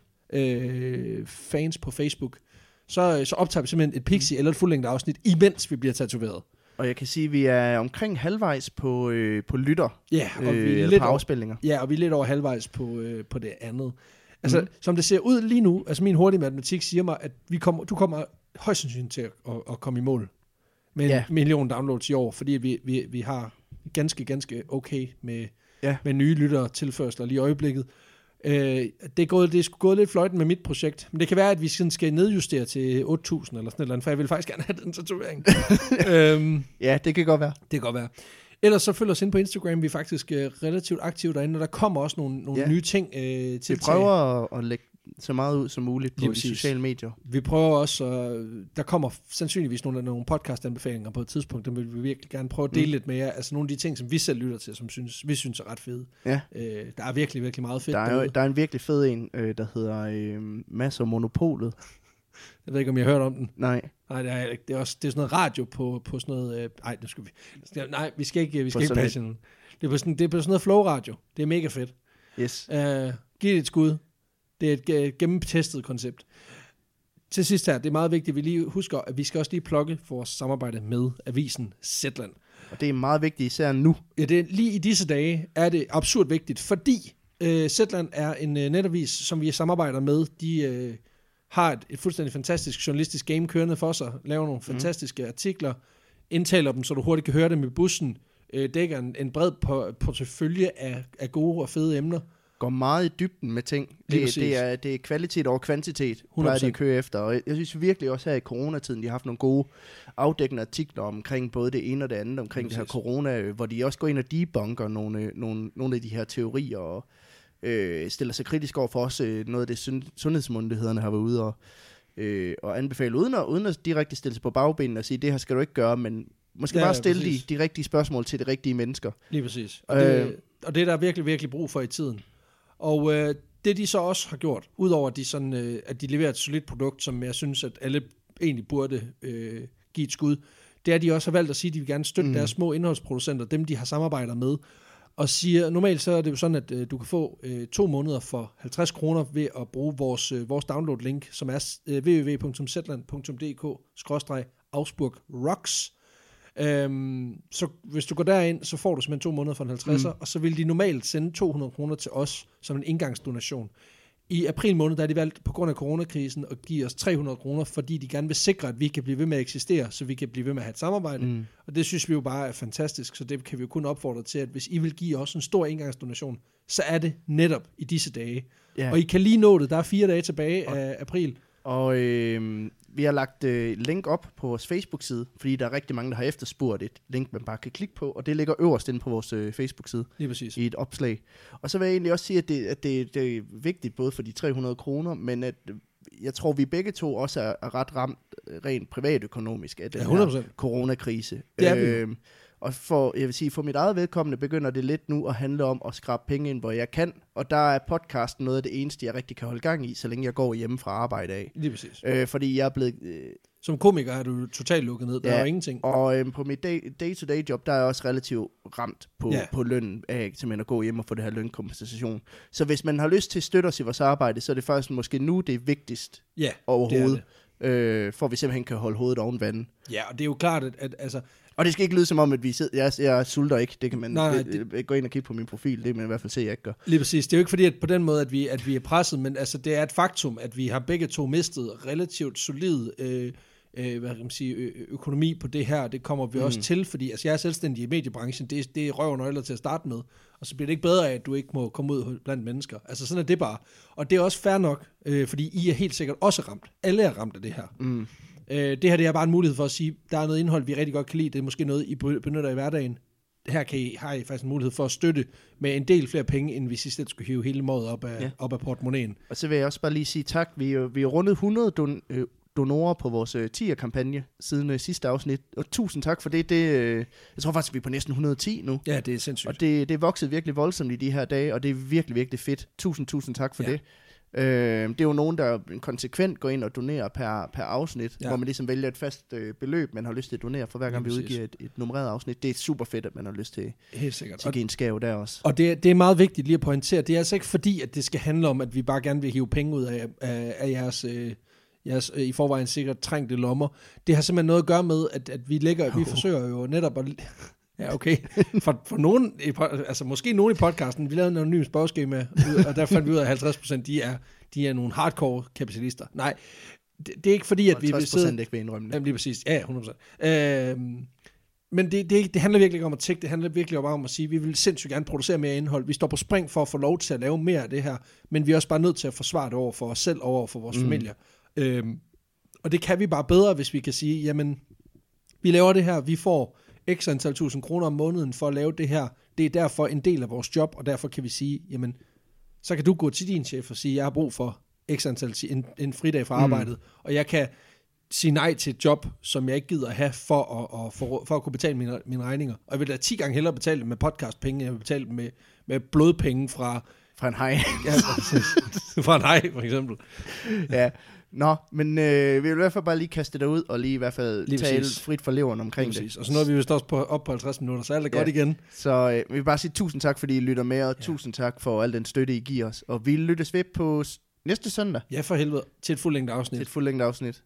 øh, fans på Facebook, så, så optager vi simpelthen et pixie mm. eller et fuldlængde afsnit, imens vi bliver tatoveret. Og jeg kan sige, at vi er omkring halvvejs på, øh, på lytter. Ja, og øh, vi er lidt lidt på afspilninger. Over, ja, og vi er lidt over halvvejs på, øh, på det andet. Altså, mm. som det ser ud lige nu, altså min hurtige matematik siger mig, at vi kommer, du kommer højst sandsynligt til at, at, at komme i mål med ja. en million downloads i år, fordi vi, vi, vi har ganske, ganske okay med, ja. med nye lyttere tilførsler lige i øjeblikket. Øh, det, er gået, det er sgu gået lidt fløjten med mit projekt, men det kan være, at vi sådan skal nedjustere til otte tusind eller sådan noget, for jeg vil faktisk gerne have den tatovering. øhm, ja, det kan godt være. Det kan godt være. Ellers så følg os ind på Instagram, vi er faktisk uh, relativt aktive derinde, og der kommer også nogle, nogle ja. nye ting uh, til. Vi prøver at, at lægge så meget ud som muligt på de sociale medier. Vi prøver også, uh, der kommer sandsynligvis nogle, nogle podcast-anbefalinger på et tidspunkt, dem vil vi virkelig gerne prøve at dele mm. lidt med jer, altså nogle af de ting, som vi selv lytter til, som synes, vi synes er ret fede. Ja. Uh, der er virkelig, virkelig meget fedt. Der er, jo, der er en virkelig fed en, øh, der hedder øh, Mads og Monopolet. Jeg ved ikke, om jeg har hørt om den. Nej. Nej, det er ikke. Det er også det er sådan noget radio på, på sådan noget... Øh, ej, nu skal vi... Nej, vi skal ikke, vi skal ikke passion. Det er på sådan, det er på sådan noget flow-radio. Det er mega fedt. Yes. Uh, giv det et skud. Det er et gennemtestet koncept. Til sidst her, det er meget vigtigt, at vi lige husker, at vi skal også lige plukke for vores samarbejde med avisen Zetland. Og det er meget vigtigt, især nu. Ja, det er, lige i disse dage er det absurd vigtigt, fordi uh, Zetland er en uh, netavis, som vi samarbejder med. De... Uh, har et, et fuldstændig fantastisk journalistisk game kørende for sig, laver nogle fantastiske mm. artikler, indtaler dem, så du hurtigt kan høre dem i bussen, øh, dækker en, en bred portefølje af, af gode og fede emner. Går meget i dybden med ting. Det, det, er, det er kvalitet over kvantitet, plejer de at køre efter. Og jeg synes virkelig også her i coronatiden, de har haft nogle gode afdækkende artikler omkring både det ene og det andet, omkring det her corona, hvor de også går ind og debunker nogle, nogle, nogle af de her teorier og Øh, stiller sig kritisk over for os øh, noget af det sundhedsmyndighederne har været ude og, øh, og anbefale, uden at, uden at direkte stille sig på bagbenene og sige, det her skal du ikke gøre, men måske ja, bare stille de, de rigtige spørgsmål til de rigtige mennesker. Lige præcis. Og, øh, det, og det er der virkelig, virkelig brug for i tiden. Og øh, det de så også har gjort, udover at de, sådan, øh, at de leverer et solidt produkt, som jeg synes, at alle egentlig burde øh, give et skud, det er, at de også har valgt at sige, at de vil gerne støtte mm. deres små indholdsproducenter, dem de har samarbejder med, og siger, normalt så er det jo sådan, at øh, du kan få øh, to måneder for halvtreds kroner ved at bruge vores, øh, vores download-link, som er øh, w w w punktum zetland punktum d k skråstreg Augsburg Rocks. Øhm, så hvis du går derind, så får du simpelthen to måneder for en halvtredser, mm. og så vil de normalt sende to hundrede kroner til os som en indgangsdonation. I april måned, der er de valgt på grund af coronakrisen at give os tre hundrede kroner, fordi de gerne vil sikre, at vi kan blive ved med at eksistere, så vi kan blive ved med at have et samarbejde. Mm. Og det synes vi jo bare er fantastisk, så det kan vi jo kun opfordre til, at hvis I vil give os en stor engangsdonation, så er det netop i disse dage. Yeah. Og I kan lige nå det, der er fire dage tilbage og, af april. Og øh, vi har lagt øh, link op på vores Facebook-side, fordi der er rigtig mange, der har efterspurgt et link, man bare kan klikke på, og det ligger øverst inde på vores øh, Facebook-side. Lige præcis. I et opslag. Og så vil jeg egentlig også sige, at det, at det, det er vigtigt både for de tre hundrede kroner, men at jeg tror, vi begge to også er, er ret ramt rent privatøkonomisk af den ja, her coronakrise. Det er vi. Øh, og for, jeg vil sige, for mit eget vedkommende begynder det lidt nu at handle om at skrabe penge ind, hvor jeg kan. Og der er podcasten noget af det eneste, jeg rigtig kan holde gang i, så længe jeg går hjemme fra arbejde af. Lige præcis. Øh, fordi jeg er blevet... Øh, Som komiker er du totalt lukket ned. Der ja, er jo ingenting. Og øh, på mit day, day-to-day job, der er jeg også relativt ramt på, ja. på lønnen af simpelthen at gå hjem og få det her lønkompensation. Så hvis man har lyst til at støtte os i vores arbejde, så er det faktisk måske nu det er vigtigst ja, overhovedet. Det det. Øh, for at vi simpelthen kan holde hovedet oven vandet. Ja, og det er jo klart, at, at altså... Og det skal ikke lyde som om, at vi sidder... Jeg, jeg sulter ikke. Det kan man nej, nej, det, det, gå ind og kigge på min profil. Det kan man i hvert fald se, jeg ikke gør. Lige præcis. Det er jo ikke fordi, at på den måde, at vi, at vi er presset, men altså, det er et faktum, at vi har begge to mistet relativt solid øh, øh, hvad kan man sige, ø- økonomi på det her. Det kommer vi mm. også til, fordi altså, jeg er selvstændig i mediebranchen. Det, det er røv og nøgler til at starte med. Og så bliver det ikke bedre af, at du ikke må komme ud blandt mennesker. Altså sådan er det bare. Og det er også fair nok, øh, fordi I er helt sikkert også ramt. Alle er ramt af det her. Mm. Øh, det her det er bare en mulighed for at sige, der er noget indhold, vi rigtig godt kan lide. Det er måske noget, I benytter i hverdagen. her kan I, har I faktisk en mulighed for at støtte med en del flere penge, end hvis I stedet skulle hive hele mådet op af, ja. op af portemonnaien. Og så vil jeg også bare lige sige tak. Vi er, vi er rundet hundrede don, øh, donorer på vores øh, tier-kampagne siden øh, sidste afsnit. Og tusind tak for det. det øh, jeg tror faktisk, vi er på næsten et hundrede og ti nu. Ja, det er sindssygt. Og det, det er vokset virkelig voldsomt i de her dage, og det er virkelig, virkelig fedt. Tusind, tusind tak for ja. det. Øh, det er jo nogen, der konsekvent går ind og donerer per, per afsnit, ja. hvor man ligesom vælger et fast øh, beløb, man har lyst til at donere for hver gang ja, vi udgiver et, et nummereret afsnit. Det er super fedt, at man har lyst til, Helt sikkert. til at give en skæv der også. Og det, det er meget vigtigt lige at pointere. Det er altså ikke fordi, at det skal handle om, at vi bare gerne vil hive penge ud af, af, af jeres, øh, jeres øh, i forvejen sikkert trængte lommer. Det har simpelthen noget at gøre med, at, at vi lægger, oh. vi forsøger jo netop at... Ja, okay. For, for nogen, altså måske nogen i podcasten, vi lavede en anonym spørgeskema, og der fandt vi ud af, at halvtreds procent de er, de er nogle hardcore kapitalister. Nej, det, det er ikke fordi, at vi vil sidde... ikke vil indrømme det. Jamen lige præcis, ja, hundrede procent. Øhm, men det, det, det handler virkelig ikke om at tække, det handler virkelig om at sige, at vi vil sindssygt gerne producere mere indhold. Vi står på spring for at få lov til at lave mere af det her, men vi er også bare nødt til at forsvare det over for os selv, over for vores mm. familier. Øhm, og det kan vi bare bedre, hvis vi kan sige, jamen, vi laver det her, vi får x antal tusind kroner om måneden for at lave det her. Det er derfor en del af vores job, og derfor kan vi sige, jamen, så kan du gå til din chef og sige, jeg har brug for x antal, en, en fridag fra arbejdet, mm. og jeg kan sige nej til et job, som jeg ikke gider at have for at, at, for, for at kunne betale mine, mine regninger. Og jeg vil da ti gange hellere betale med podcastpenge, end jeg vil betale med, med blodpenge fra... Fra en hej. Ja, fra en hej, for eksempel. Ja. Nå, men øh, vi vil i hvert fald bare lige kaste det ud, og lige i hvert fald lige tale præcis. frit for leveren omkring det. Og så når vi vist også på, op på halvtreds minutter, så er det ja. godt igen. Så øh, vi vil bare sige tusind tak, fordi I lytter med, og ja. tusind tak for al den støtte, I giver os. Og vi lyttes ved på næste søndag. Ja, for helvede. Til et fuldlængde afsnit. Til et fuldlængde afsnit.